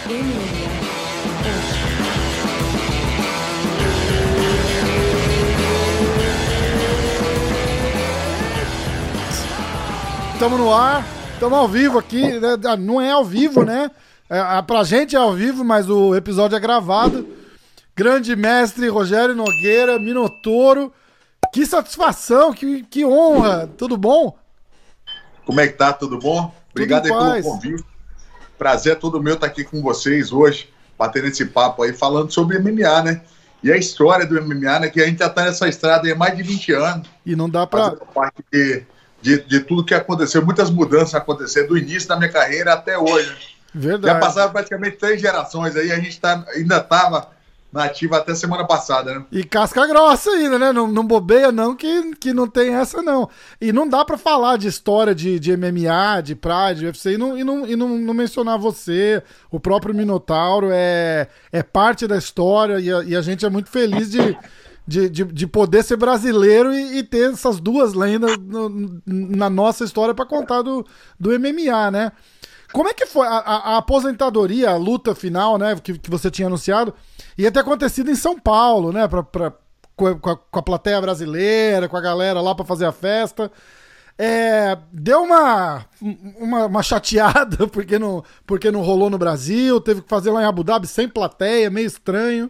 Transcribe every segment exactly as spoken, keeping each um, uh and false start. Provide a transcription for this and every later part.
M M A. Estamos no ar, estamos ao vivo aqui, né? Não é ao vivo, né? É, pra gente é ao vivo, mas o episódio é gravado. Grande mestre Rogério Nogueira, Minotouro. Que satisfação, que, que honra. Tudo bom? Como é que tá? Tudo bom? Obrigado aí pelo convite. Prazer é todo meu estar aqui com vocês hoje, batendo esse papo aí, falando sobre M M A, né? E a história do M M A, né? Que a gente já tá nessa estrada aí há mais de vinte anos. E não dá pra... parte de, de, de tudo que aconteceu, muitas mudanças aconteceram do início da minha carreira até hoje. Verdade. Já passaram praticamente três gerações aí, a gente tá, ainda tava na ativa até semana passada, né? E casca grossa ainda, né? Não, não bobeia não, que, que não tem essa não. E não dá pra falar de história de, de M M A, de Pride, de U F C, e, não, e, não, e não, não mencionar você, o próprio Minotauro, é, é parte da história, e a, e a gente é muito feliz de, de, de, de poder ser brasileiro e, e ter essas duas lendas no, na nossa história pra contar do, do M M A, né? Como é que foi a, a, a aposentadoria, a luta final, né, que, que você tinha anunciado, ia ter acontecido em São Paulo, né, pra, pra, com, a, com a plateia brasileira, com a galera lá pra fazer a festa. É, deu uma, uma, uma chateada porque não, porque não rolou no Brasil, teve que fazer lá em Abu Dhabi sem plateia, meio estranho.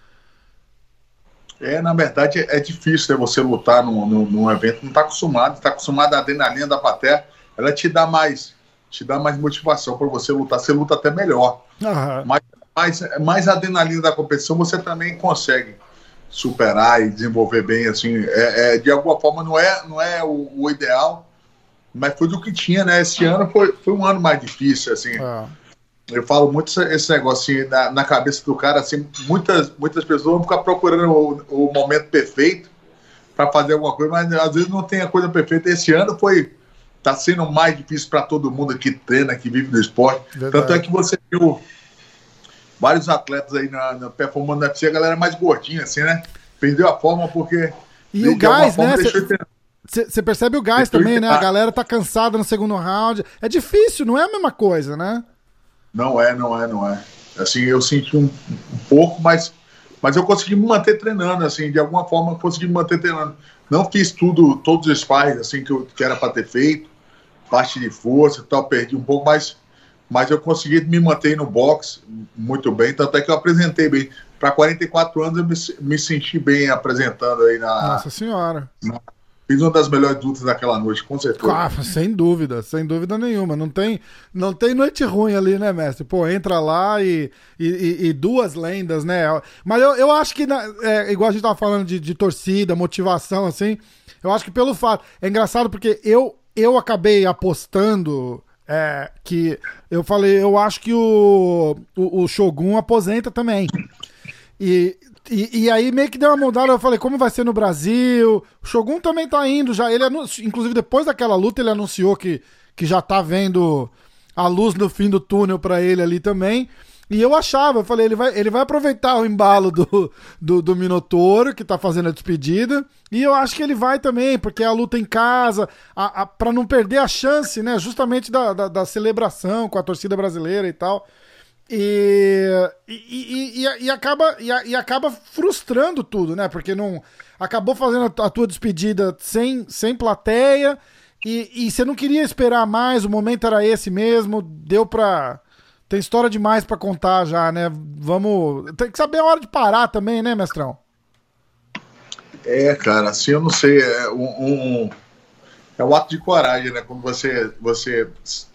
É, na verdade, é difícil, né, você lutar num, num, num evento, não tá acostumado, tá acostumado à adrenalina da plateia, ela te dá mais... te dá mais motivação para você lutar, você luta até melhor. Uhum. Mas mais, mais adrenalina da competição você também consegue superar e desenvolver bem, assim, é, é, de alguma forma não é, não é o, o ideal, mas foi do que tinha, né? Esse ano foi, foi um ano mais difícil, assim. Uhum. Eu falo muito esse negócio assim, na, na cabeça do cara, assim, muitas, muitas pessoas vão ficar procurando o, o momento perfeito para fazer alguma coisa, mas às vezes não tem a coisa perfeita. Esse ano foi tá sendo mais difícil para todo mundo que treina, que vive do esporte. Verdade. Tanto é que você viu vários atletas aí na, na performance da U F C, a galera mais gordinha, assim, né? Perdeu a forma porque... E o gás, né? Você percebe o gás também, né? A galera tá cansada no segundo round. É difícil, não é a mesma coisa, né? Não é, não é, não é. Assim, eu senti um, um pouco, mas, mas eu consegui me manter treinando, assim, de alguma forma eu consegui me manter treinando. Não fiz tudo, todos os sparring, assim, que, eu, que era para ter feito, parte de força e tal, perdi um pouco, mas, mas eu consegui me manter no boxe muito bem, tanto é que eu apresentei bem. Para quarenta e quatro anos eu me, me senti bem apresentando aí na... Nossa senhora. Na, fiz uma das melhores lutas daquela noite, com certeza. Ah, sem dúvida, sem dúvida nenhuma. Não tem, não tem noite ruim ali, né, mestre? Pô, entra lá e, e, e duas lendas, né? Mas eu, eu acho que, é, igual a gente tava falando de, de torcida, motivação, assim, eu acho que pelo fato... É engraçado porque eu... Eu acabei apostando é, que... Eu falei, eu acho que o, o, o Shogun aposenta também. E, e, e aí meio que deu uma mudada, eu falei, como vai ser no Brasil? O Shogun também tá indo já. Ele anunci... Inclusive, depois daquela luta, ele anunciou que, que já tá vendo a luz no fim do túnel pra ele ali também. E eu achava, eu falei, ele vai, ele vai aproveitar o embalo do, do, do Minotouro, que tá fazendo a despedida, e eu acho que ele vai também, porque é a luta em casa, a, a, pra não perder a chance, né, justamente da, da, da celebração com a torcida brasileira e tal, e, e, e, e, acaba, e, e acaba frustrando tudo, né, porque não, acabou fazendo a tua despedida sem, sem plateia, e, e você não queria esperar mais, o momento era esse mesmo, deu pra... Tem história demais pra contar já, né? Vamos... Tem que saber a hora de parar também, né, mestrão? É, cara, assim, eu não sei, é um, um, é um ato de coragem, né? Quando você, você,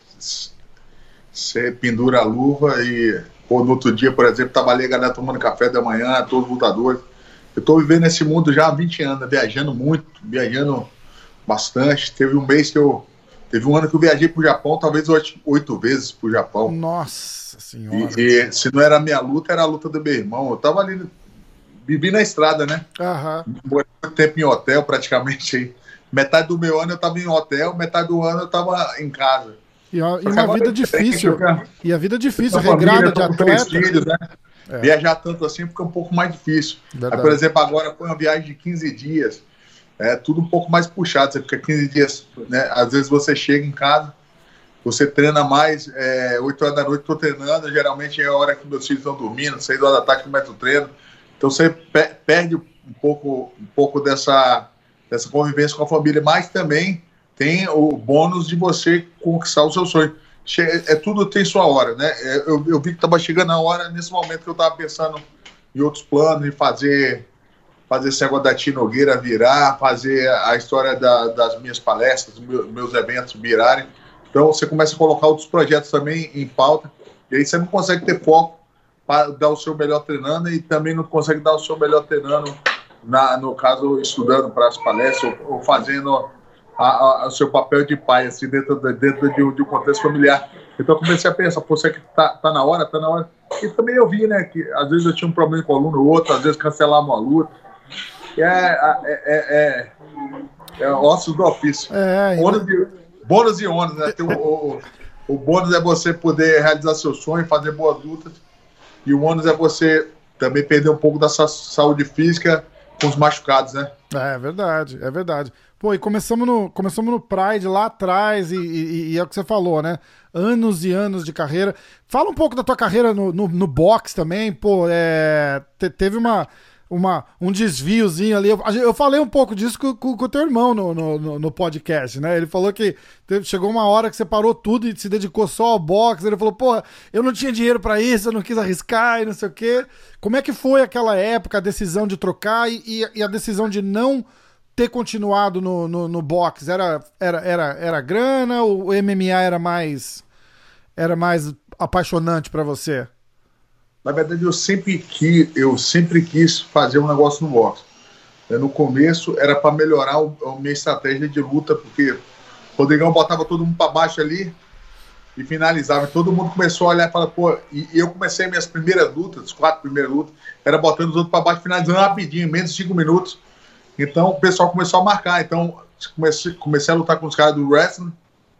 você pendura a luva e, ou no outro dia, por exemplo, tava ali a galera tomando café da manhã, todos os lutadores. Eu tô vivendo esse mundo já há vinte anos, viajando muito, viajando bastante. Teve um mês que eu... Teve um ano que eu viajei pro Japão, talvez oito, oito vezes pro Japão. Nossa senhora. E, e se não era a minha luta, era a luta do meu irmão. Eu tava ali, vivi na estrada, né? Uhum. Morei muito tempo em hotel, praticamente. Metade do meu ano eu tava em hotel, metade do ano eu tava em casa. E, a, e uma vida difícil. E a vida difícil, regrada de atleta. Filhos, né? É. Viajar tanto assim fica um pouco mais difícil. Aí, por exemplo, agora foi uma viagem de quinze dias. É tudo um pouco mais puxado, você fica quinze dias, né? Às vezes você chega em casa, você treina mais, é, oito horas da noite estou treinando, geralmente é a hora que meus filhos estão dormindo, seis horas da tarde começa o treino. Então você pe perde um pouco, um pouco dessa, dessa convivência com a família, mas também tem o bônus de você conquistar o seu sonho. É, tudo tem sua hora, né? Eu, eu vi que estava chegando a hora, nesse momento que eu estava pensando em outros planos, em fazer, fazer esse negócio da Tia Nogueira virar, fazer a história da, das minhas palestras, meus, meus eventos virarem. Então você começa a colocar outros projetos também em pauta, e aí você não consegue ter foco para dar o seu melhor treinando e também não consegue dar o seu melhor treinando, na, no caso, estudando para as palestras ou, ou fazendo o seu papel de pai, assim, dentro, de, dentro de, um, de um contexto familiar. Então eu comecei a pensar, pô, você que tá, tá na hora, tá na hora. E também eu vi, né, que às vezes eu tinha um problema com o aluno ou outro, às vezes cancelava uma luta. É, é, é, é, é ossos do ofício. É, ônus de, bônus e ônus, né? Tem o, o, o bônus é você poder realizar seu sonho, fazer boas lutas. E o ônus é você também perder um pouco da sua saúde física com os machucados, né? É verdade, é verdade. Pô, e começamos no, começamos no Pride lá atrás, e, e, e é o que você falou, né? Anos e anos de carreira. Fala um pouco da tua carreira no, no, no boxe também, pô, é, te, teve uma, uma, um desviozinho ali. Eu, eu falei um pouco disso com, com, com o teu irmão no, no, no podcast, né? Ele falou que teve, chegou uma hora que você parou tudo e se dedicou só ao boxe. Ele falou, pô, eu não tinha dinheiro pra isso, eu não quis arriscar e não sei o quê. Como é que foi aquela época, a decisão de trocar e, e, e a decisão de não ter continuado no, no, no boxe? Era, era, era, era grana ou o M M A era mais, era mais apaixonante pra você? Na verdade, eu sempre quis, eu sempre quis fazer um negócio no boxe. No começo, era para melhorar o, a minha estratégia de luta, porque o Rodrigão botava todo mundo para baixo ali e finalizava. Todo mundo começou a olhar e falar, pô, e, e eu comecei minhas primeiras lutas, as quatro primeiras lutas, era botando os outros para baixo, finalizando rapidinho, em menos de cinco minutos. Então o pessoal começou a marcar. Então comecei, comecei a lutar com os caras do wrestling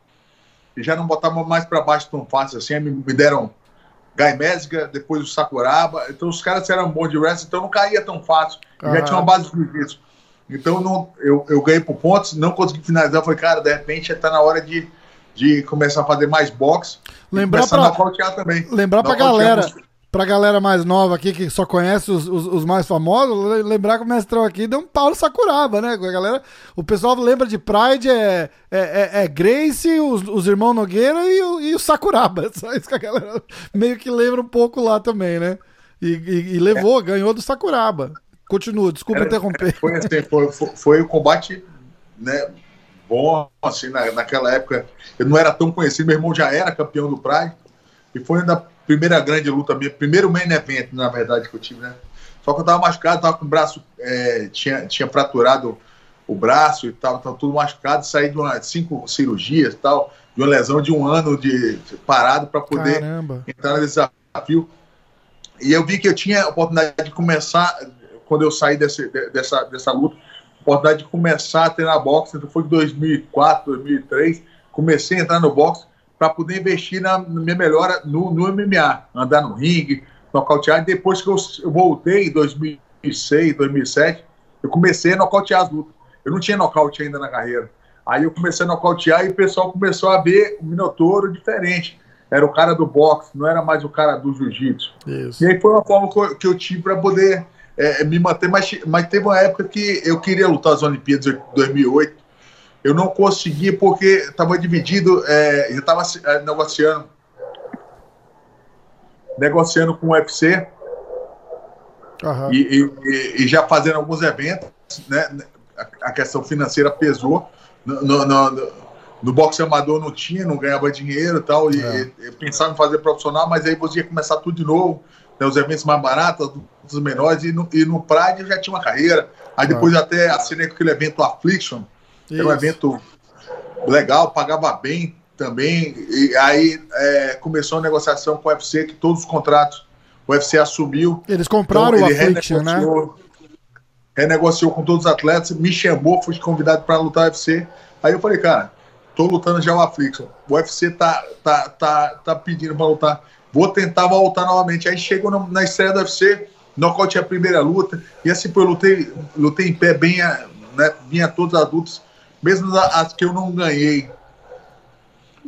e já não botavam mais para baixo tão fácil assim. Me, me deram Guy Mezga, depois o Sakuraba. Então os caras eram bons de wrestling, então não caía tão fácil. Ah. Já tinha uma base disso. Então não, eu, eu ganhei por pontos, não consegui finalizar. Falei, cara, de repente está na hora de, de começar a fazer mais boxe. Lembrar para também. Lembrar para galera. Pra galera mais nova aqui, que só conhece os, os, os mais famosos, lembrar que o mestrão aqui deu um Paulo Sakuraba, né? A galera, o pessoal lembra de Pride, é, é, é, é Gracie, os, os irmãos Nogueira e o, e o Sakuraba. Só isso que a galera meio que lembra um pouco lá também, né? E, e, e levou, é. ganhou do Sakuraba. Continua, desculpa Era, interromper. Foi, assim, foi, foi, foi um combate, né, bom, assim, na, naquela época. Eu não era tão conhecido, meu irmão já era campeão do Pride, e foi ainda primeira grande luta minha, primeiro main event, na verdade, que eu tive, né? Só que eu tava machucado, tava com o braço, é, tinha, tinha fraturado o braço e tal, tava tudo machucado, saí de uma, cinco cirurgias e tal, de uma lesão de um ano de, de parado para poder Caramba. entrar nesse desafio. E eu vi que eu tinha a oportunidade de começar, quando eu saí desse, dessa, dessa luta, a oportunidade de começar a treinar boxe. Então foi em dois mil e quatro, dois mil e três, comecei a entrar no boxe para poder investir na, na minha melhora no, no M M A, andar no ringue, nocautear. E depois que eu, eu voltei em dois mil e seis, dois mil e sete, eu comecei a nocautear as lutas. Eu não tinha nocaute ainda na carreira. Aí eu comecei a nocautear e o pessoal começou a ver o Minotauro diferente. Era o cara do boxe, não era mais o cara do jiu-jitsu. E aí foi uma forma que eu, que eu tive para poder é, me manter. Mas, mas teve uma época que eu queria lutar as Olimpíadas de dois mil e oito. Eu não consegui porque estava dividido, é, eu estava é, negociando, negociando com o U F C uhum. e, e, e já fazendo alguns eventos, né? A, a questão financeira pesou. No, no, no, no boxe amador não tinha, não ganhava dinheiro e tal, e, é. e, e pensava em fazer profissional, mas aí você ia começar tudo de novo, né, os eventos mais baratos, os menores, e no, e no Pride eu já tinha uma carreira. Aí depois uhum. até assinei com aquele evento Affliction. Era um evento legal, pagava bem também. E aí é, começou a negociação com o U F C, que todos os contratos o U F C assumiu. Eles compraram então, o Affliction, né? Renegociou com todos os atletas, me chamou, fui convidado para lutar no U F C. Aí eu falei, cara, tô lutando já o Affliction. O U F C tá, tá, tá, tá pedindo para lutar. Vou tentar voltar novamente. Aí chegou na, na estreia do U F C, nocaute a primeira luta. E assim, pô, eu lutei, lutei em pé bem, né, vinha todos adultos. Mesmo as que eu não ganhei,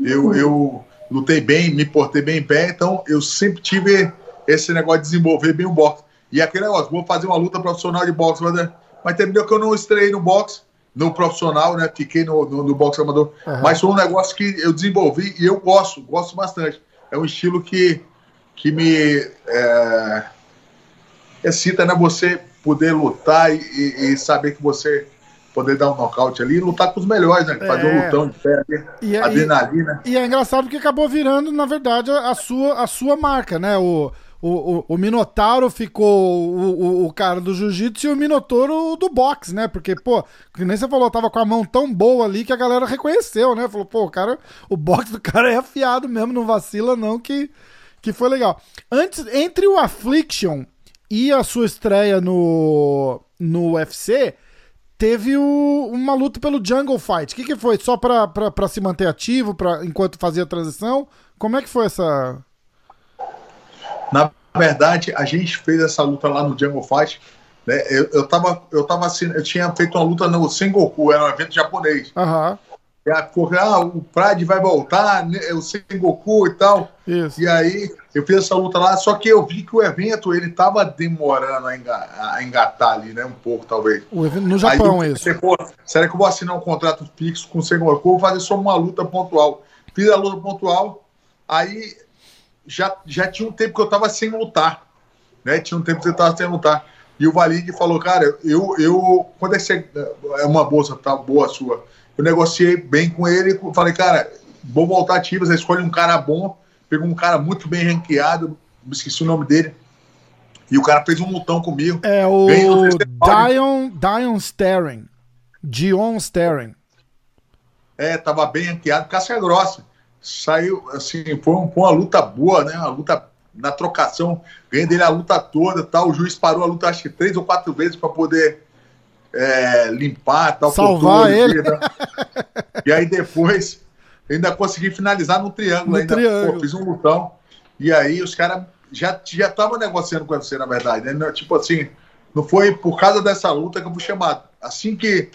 eu, eu lutei bem, me portei bem em pé, então eu sempre tive esse negócio de desenvolver bem o boxe. E aquele negócio, vou fazer uma luta profissional de boxe, mas, mas terminou que eu não estreiei no boxe, no profissional, né? Fiquei no, no, no boxe amador. Uhum. Mas foi um negócio que eu desenvolvi e eu gosto, gosto bastante. É um estilo que, que me é, excita, né? Você poder lutar e, e, e saber que você poder dar um nocaute ali e lutar com os melhores, né? Fazer é. um lutão de pé, e, adrenalina. E, e é engraçado porque acabou virando, na verdade, a sua, a sua marca, né? O, o, o Minotauro ficou o, o, o cara do jiu-jitsu e o Minotauro do boxe, né? Porque, pô, que nem você falou, tava com a mão tão boa ali que a galera reconheceu, né? Falou, pô, o cara, o boxe do cara é afiado mesmo, não vacila não, que, que foi legal. Antes, entre o Affliction e a sua estreia no, no U F C, teve o, uma luta pelo Jungle Fight. O que, que foi? Só pra, pra, pra se manter ativo pra, enquanto fazia a transição? Como é que foi essa... Na verdade, a gente fez essa luta lá no Jungle Fight, né? Eu, eu, tava, eu, tava assim, eu tinha feito uma luta no Sengoku, era um evento japonês. Aham. Uhum. Ah, o Pride vai voltar, né? O Sengoku e tal. Isso. E aí eu fiz essa luta lá, só que eu vi que o evento ele tava demorando a, enga a engatar ali, né? Um pouco, talvez. O evento no Japão, aí, isso. Pô, será que eu vou assinar um contrato fixo com o Sengoku? Vou fazer só uma luta pontual. Fiz a luta pontual, aí já, já tinha um tempo que eu tava sem lutar, né? Tinha um tempo que eu tava sem lutar. E o Valide falou, cara, eu, eu quando é que você, é uma bolsa tá boa sua, eu negociei bem com ele, falei, cara, vou voltar ativo, você escolhe um cara bom, pegou um cara muito bem ranqueado, esqueci o nome dele, e o cara fez um lutão comigo. É o Dion, Dion Sterling, Dion Sterling. É, tava bem ranqueado, casca grossa. Saiu, assim, foi, um, foi uma luta boa, né? Uma luta na trocação, ganhei dele a luta toda, tal. O juiz parou a luta acho que três ou quatro vezes para poder é, limpar, tal, salvar ele. Né? E aí depois ainda consegui finalizar no triângulo, no ainda triângulo. Pô, fiz um lutão. E aí os caras já já estavam negociando com você, na verdade, né? Tipo assim, não foi por causa dessa luta que eu fui chamado. Assim que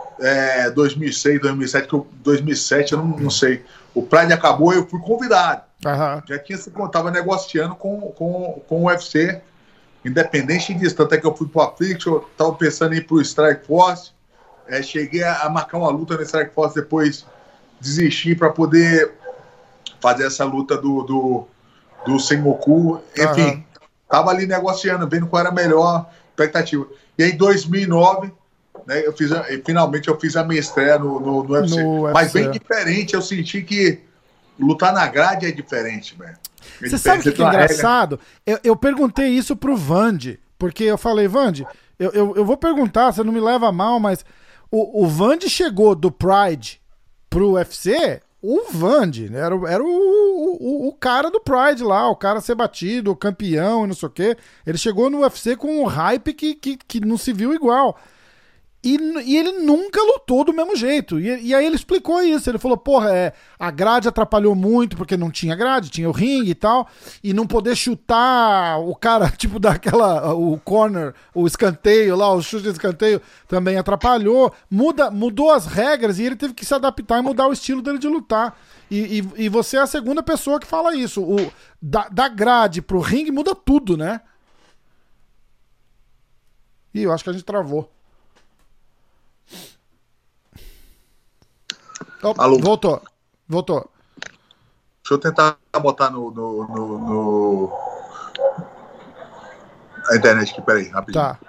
é, dois mil e seis, dois mil e sete, que eu, dois mil e sete, eu não, não sei. O Pride acabou, eu fui convidado. Uhum. Já tinha se estava negociando com, com, com o U F C, independente disso. Tanto é que eu fui pro Affliction, estava pensando em ir pro Strike Force. É, cheguei a, a marcar uma luta no Strike Force, depois desisti para poder fazer essa luta do, do, do Sengoku. Enfim, uhum. Tava ali negociando, vendo qual era a melhor expectativa. E aí, em dois mil e nove, né, eu fiz a, finalmente eu fiz a minha estreia no, no, no U F C. No U F C. Mas bem diferente, eu senti que lutar na grade é diferente, velho. Você sabe o que, que é engraçado? Eu, eu perguntei isso pro Vande, porque eu falei, Vande, eu, eu, eu vou perguntar, você não me leva a mal, mas o, o Vande chegou do Pride pro U F C, o Vande, né, era, era o, o, o cara do Pride lá, o cara ser batido, o campeão e não sei o quê. Ele chegou no U F C com um hype que, que, que não se viu igual. E, e ele nunca lutou do mesmo jeito. E, e aí ele explicou isso. Ele falou, porra, é, a grade atrapalhou muito, porque não tinha grade, tinha o ringue e tal. E não poder chutar o cara, tipo, daquela, o corner, o escanteio lá, o chute de escanteio, também atrapalhou. Muda, mudou as regras e ele teve que se adaptar e mudar o estilo dele de lutar. E, e, e você é a segunda pessoa que fala isso. O, da, da grade pro ringue muda tudo, né? Ih, eu acho que a gente travou. Oh, Alô? Voltou, voltou. Deixa eu tentar botar no, no, no, no... a internet aqui, peraí, rapidinho. Tá.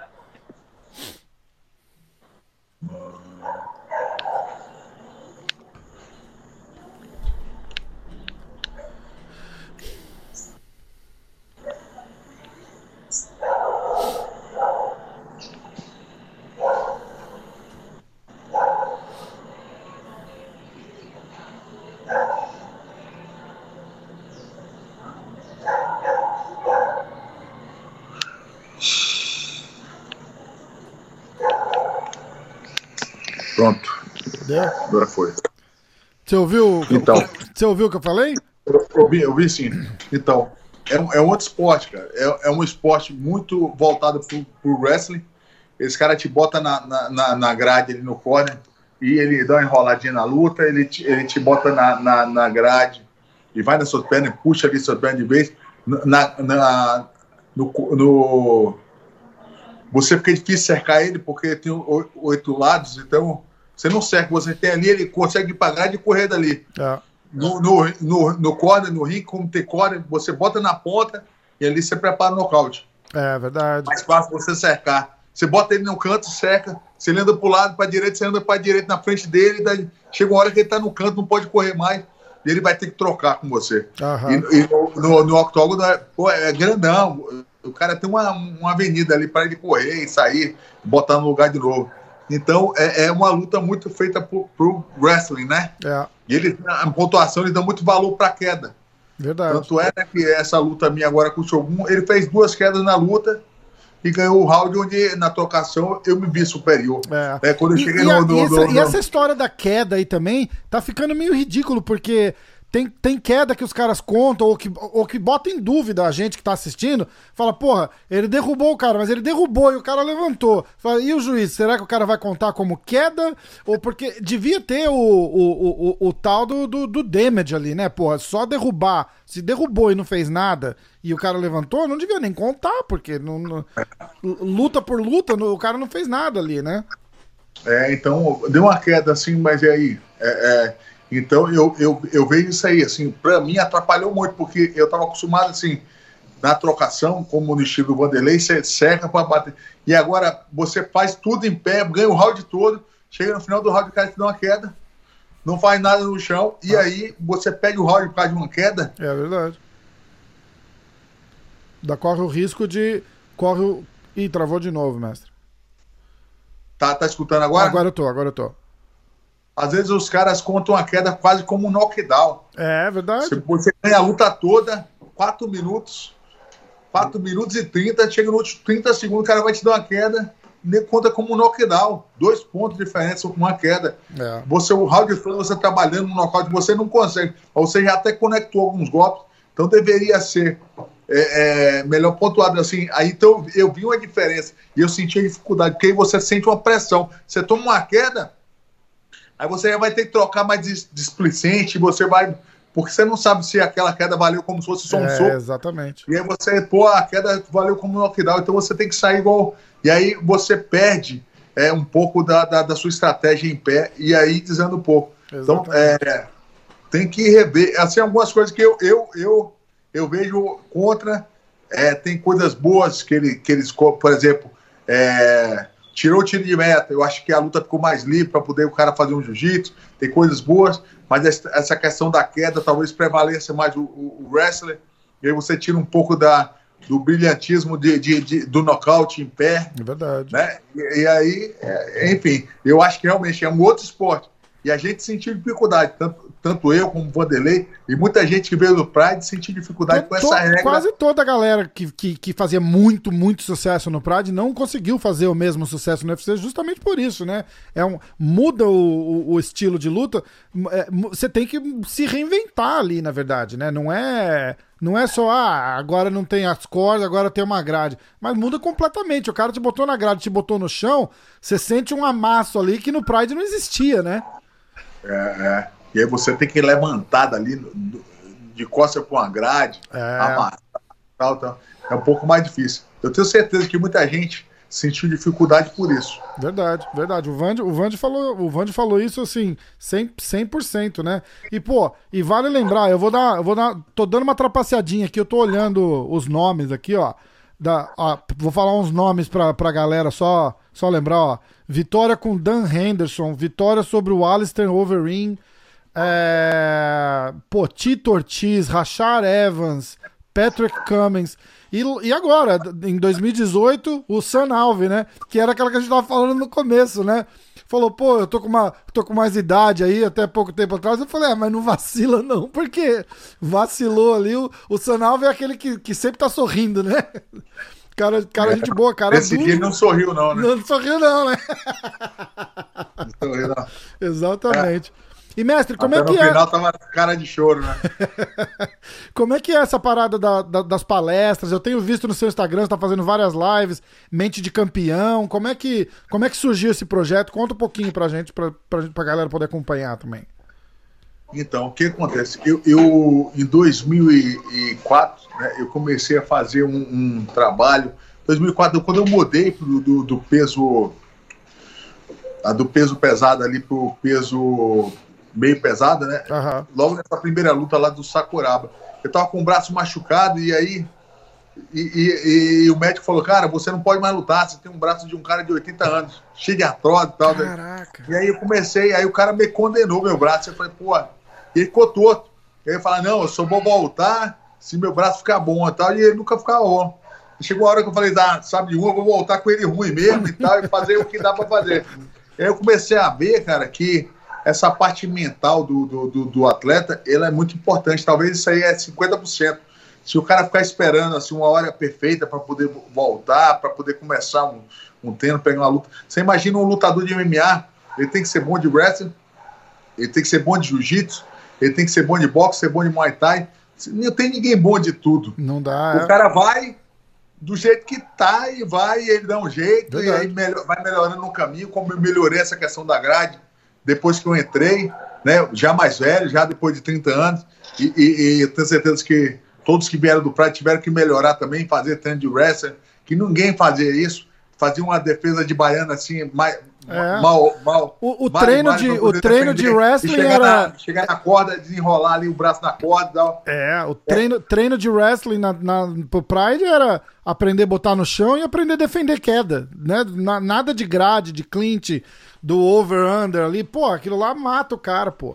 Pronto. Deu? Agora foi. Você ouviu, então, você ouviu o que eu falei? Eu, eu, vi, eu vi sim. Então, é um, é um outro esporte, cara. É, é um esporte muito voltado pro, pro wrestling. Esse cara te bota na, na, na grade ali no corner, e ele dá uma enroladinha na luta, ele te, ele te bota na, na, na grade e vai nas suas pernas, puxa ali suas pernas de vez. Na, na, no, no, você fica difícil cercar ele porque tem oito lados, então você não cerca, você tem ali, ele consegue pagar e correr dali. É. No, no, no, no corner, no ringue, como tem corner, você bota na ponta e ali você prepara o nocaute. É verdade. Mais fácil você cercar. Você bota ele no canto, cerca, você anda pro lado, pra direita, você anda pra direita na frente dele, daí chega uma hora que ele tá no canto, não pode correr mais, e ele vai ter que trocar com você. Uhum. E, e no, no, no octógono é, pô, é grandão, o cara tem uma, uma avenida ali para ele correr e sair, botar no lugar de novo. Então é, é uma luta muito feita pro, pro wrestling, né? É. E ele, a pontuação, eles dão muito valor pra queda. Verdade. Tanto é, né, que essa luta minha agora com o Shogun, ele fez duas quedas na luta e ganhou o round onde, na trocação, eu me vi superior. É. É, quando eu e, cheguei e, no, a, no, e, essa, no, no... e essa história da queda aí também tá ficando meio ridículo, porque tem, tem queda que os caras contam ou que, ou que bota em dúvida a gente que tá assistindo. Fala, porra, ele derrubou o cara, mas ele derrubou e o cara levantou. Fala, e o juiz, será que o cara vai contar como queda? Ou porque devia ter o, o, o, o tal do, do, do damage ali, né? Porra, só derrubar. Se derrubou e não fez nada e o cara levantou, não devia nem contar, porque não, não, luta por luta, o cara não fez nada ali, né? É, então, deu uma queda assim, mas e aí? É, é, então, eu, eu, eu vejo isso aí, assim, pra mim atrapalhou muito, porque eu tava acostumado, assim, na trocação, como no estilo do Vanderlei, você cerca pra bater. E agora, você faz tudo em pé, ganha o round todo, chega no final do round, o cara te dá uma queda, não faz nada no chão, e ah. aí você pega o round por causa de uma queda. É verdade. Da corre o risco de... Corre o... Ih, travou de novo, mestre. Tá, tá escutando agora? Agora eu tô, agora eu tô. Às vezes os caras contam a queda quase como um knockdown. É verdade. Você, você ganha a luta toda, quatro minutos, quatro minutos e trinta, chega nos trinta segundos, o cara vai te dar uma queda, conta como um knockdown. Dois pontos de diferença com uma queda. É. Você, o round todo, você trabalhando no knockout, você não consegue. Você já até conectou alguns golpes, então deveria ser é, é, melhor pontuado assim. Aí então eu vi uma diferença e eu senti a dificuldade, porque aí você sente uma pressão. Você toma uma queda, aí você vai ter que trocar mais displicente, você vai... Porque você não sabe se aquela queda valeu como se fosse só um é, soco. Exatamente. E aí você, pô, a queda valeu como um knockdown, então você tem que sair igual... E aí você perde é, um pouco da, da, da sua estratégia em pé, e aí desanda um pouco. Exatamente. Então, é, tem que rever. Assim, algumas coisas que eu, eu, eu, eu vejo contra, é, tem coisas boas que, ele, que eles, por exemplo... É, tirou o tiro de meta, eu acho que a luta ficou mais livre para poder o cara fazer um jiu-jitsu, tem coisas boas, mas essa questão da queda talvez prevaleça mais o, o, o wrestler, e aí você tira um pouco da, do brilhantismo de, de, de, do nocaute em pé. É verdade. Né? E, e aí, é, enfim, eu acho que realmente é um outro esporte, e a gente sentiu dificuldade, tanto, tanto eu como o Vanderlei, e muita gente que veio do Pride sentiu dificuldade com essa regra. Quase toda a galera que, que, que fazia muito, muito sucesso no Pride não conseguiu fazer o mesmo sucesso no U F C justamente por isso, né? É um, muda o, o, o estilo de luta, é, você tem que se reinventar ali, na verdade, né? Não é... Não é só, ah, agora não tem as cordas, agora tem uma grade. Mas muda completamente. O cara te botou na grade, te botou no chão, você sente um amasso ali que no Pride não existia, né? É, é. E aí você tem que levantar dali de costas com a grade, é. amassar, tal, tal. É um pouco mais difícil. Eu tenho certeza que muita gente sentiu dificuldade por isso. Verdade, verdade. O Vande, o Vande falou, o Vande falou isso assim, cem por cento, né? E, pô, e vale lembrar, eu vou dar, eu vou dar, tô dando uma trapaceadinha aqui, eu tô olhando os nomes aqui, ó. Da, ó vou falar uns nomes pra, pra galera, só, só lembrar, ó. Vitória com Dan Henderson, vitória sobre o Alistair Overeem, é, pô, Tito Ortiz, Rashad Evans, Patrick Cummins. E, e agora, em dois mil e dezoito, o Sam Alvey, né? Que era aquela que a gente tava falando no começo, né? Falou, pô, eu tô com, uma, tô com mais idade aí, até pouco tempo atrás. Eu falei, ah, mas não vacila não, porque vacilou ali. O, o Sam Alvey é aquele que, que sempre tá sorrindo, né? Cara, cara, gente boa, cara. Esse dia ele não sorriu, não, né? Não sorriu, não, né? Não sorriu, não. Exatamente. É. E, mestre, como Até é que no é... final tava cara de choro, né? Como é que é essa parada da, da, das palestras? Eu tenho visto no seu Instagram, você tá fazendo várias lives, Mente de Campeão. Como é que, como é que surgiu esse projeto? Conta um pouquinho pra gente, pra, pra, pra galera poder acompanhar também. Então, o que acontece? Eu, eu em dois mil e quatro, né, eu comecei a fazer um, um trabalho. Em dois mil e quatro, quando eu mudei do, do, do peso a do peso pesado ali pro peso meio pesado, né? Uhum. Logo nessa primeira luta lá do Sakuraba. Eu tava com o braço machucado e aí e, e, e o médico falou, cara, você não pode mais lutar, você tem um braço de um cara de oitenta anos, cheio de artrose e tal. Caraca. E aí eu comecei, aí o cara me condenou meu braço. Eu falei, pô, ele ficou torto. E aí eu falei, não, eu só vou voltar se meu braço ficar bom e tal, e ele nunca ficava bom. E chegou a hora que eu falei, ah, sabe de uma, eu vou voltar com ele ruim mesmo e tal, e fazer o que dá pra fazer. E aí eu comecei a ver, cara, que essa parte mental do, do, do, do atleta, ela é muito importante. Talvez isso aí é cinquenta por cento. Se o cara ficar esperando assim, uma hora perfeita para poder voltar, para poder começar um, um treino, pegar uma luta. Você imagina um lutador de M M A, ele tem que ser bom de wrestling, ele tem que ser bom de jiu-jitsu, ele tem que ser bom de boxe, ser bom de muay thai. Não tem ninguém bom de tudo. Não dá. O é... cara vai do jeito que tá e vai, e ele dá um jeito, Verdade. e aí melhor, vai melhorando no caminho, como eu melhorei essa questão da grade depois que eu entrei, né, já mais velho, já depois de trinta anos, e, e, e eu tenho certeza que todos que vieram do Pride tiveram que melhorar também, fazer treino de wrestling, que ninguém fazia isso, fazia uma defesa de baiana assim, mais, é. mal, mal. O, o mais, treino, mais de, o treino de wrestling chegar era... Na, chegar na corda, desenrolar ali o braço na corda e tal. É, o treino, é. treino de wrestling na, na, pro Pride era aprender a botar no chão e aprender a defender queda, né? Na, nada de grade, de clinch, do over-under ali. Pô, aquilo lá mata o cara, pô.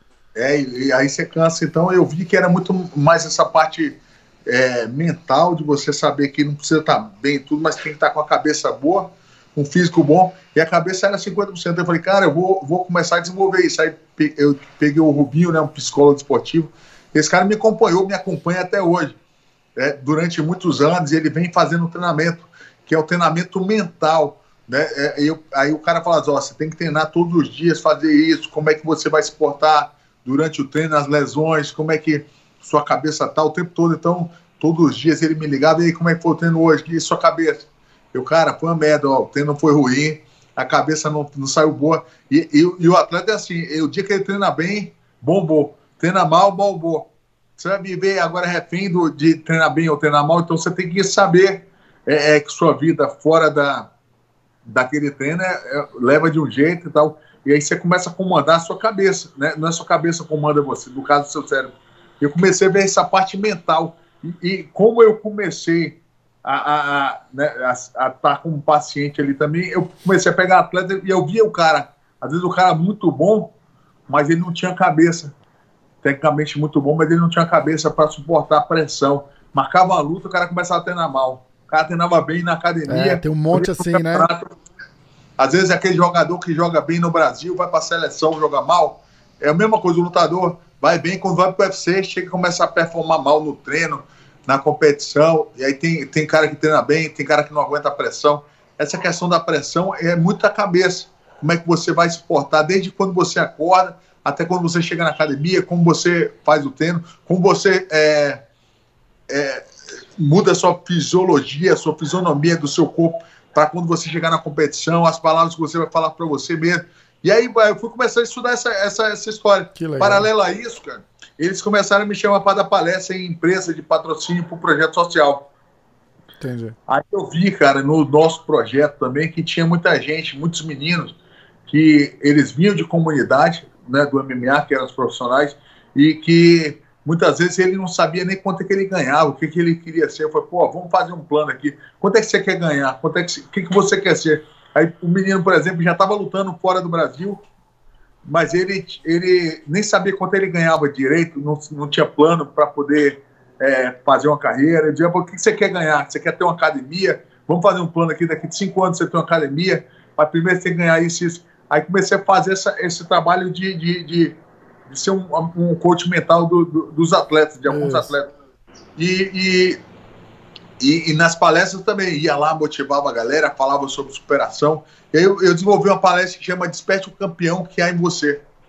É, e, e aí você cansa. Então eu vi que era muito mais essa parte é, mental de você saber que não precisa estar bem tudo, mas tem que estar com a cabeça boa, um físico bom, e a cabeça era cinquenta por cento. Eu falei, cara, eu vou, vou começar a desenvolver isso. Aí eu peguei o Rubinho, né, um psicólogo esportivo. Esse cara me acompanhou, me acompanha até hoje. É, durante muitos anos, ele vem fazendo um treinamento, que é o treinamento mental. Né? É, eu, aí o cara fala assim, ó, você tem que treinar todos os dias, fazer isso, como é que você vai se portar durante o treino, as lesões, como é que sua cabeça tá o tempo todo. Então, todos os dias ele me ligava, e aí, como é que foi o treino hoje? E sua cabeça? Eu, cara, foi uma merda, ó, o treino não foi ruim, a cabeça não, não saiu boa. E, e, e o atleta é assim, o dia que ele treina bem, bombou. Treina mal, bombou. Você vai viver agora refém do, de treinar bem ou treinar mal, então você tem que saber é, é, que sua vida fora da, daquele treino é, é, leva de um jeito e tal. E aí você começa a comandar a sua cabeça, né? Não é a sua cabeça que comanda você, no caso do seu cérebro. Eu comecei a ver essa parte mental. E, e como eu comecei a estar a, né, a, a tá com um paciente ali também, eu comecei a pegar atleta e eu via o cara, às vezes o cara muito bom, mas ele não tinha cabeça. Tecnicamente muito bom, mas ele não tinha cabeça para suportar a pressão. Marcava uma luta, o cara começava a treinar mal. O cara treinava bem na academia. É, tem um monte assim, né? Às vezes aquele jogador que joga bem no Brasil, vai para a seleção, joga mal. É a mesma coisa, o lutador vai bem, quando vai para o U F C, chega e começa a performar mal no treino, na competição. E aí tem, tem cara que treina bem, tem cara que não aguenta a pressão. Essa questão da pressão é muito a cabeça. Como é que você vai se portar desde quando você acorda até quando você chega na academia, como você faz o treino, como você é, é, muda a sua fisiologia, a sua fisionomia do seu corpo para quando você chegar na competição, as palavras que você vai falar para você mesmo. E aí eu fui começar a estudar essa, essa, essa história. Paralelo a isso, cara, eles começaram a me chamar para dar palestra em empresa de patrocínio para o projeto social. Entendi. Aí eu vi, cara, no nosso projeto também, que tinha muita gente, muitos meninos, que eles vinham de comunidade, né, do M M A, que eram os profissionais, e que muitas vezes ele não sabia nem quanto é que ele ganhava, o que, que ele queria ser. Eu falei, pô, vamos fazer um plano aqui. Quanto é que você quer ganhar? Quanto é que, o que, que você quer ser? Aí o menino, por exemplo, já estava lutando fora do Brasil, mas ele, ele nem sabia quanto ele ganhava direito, não, não tinha plano para poder é, fazer uma carreira. Eu dizia, o que, que você quer ganhar? Você quer ter uma academia? Vamos fazer um plano aqui, daqui de cinco anos você tem uma academia, mas primeiro você tem que ganhar isso e isso. Aí comecei a fazer essa, esse trabalho de, de, de, de ser um, um coach mental do, do, dos atletas, de alguns Isso. atletas. E, e, e, e nas palestras também, ia lá, motivava a galera, falava sobre superação. E aí eu, eu desenvolvi uma palestra que chama Desperte o Campeão que há em você.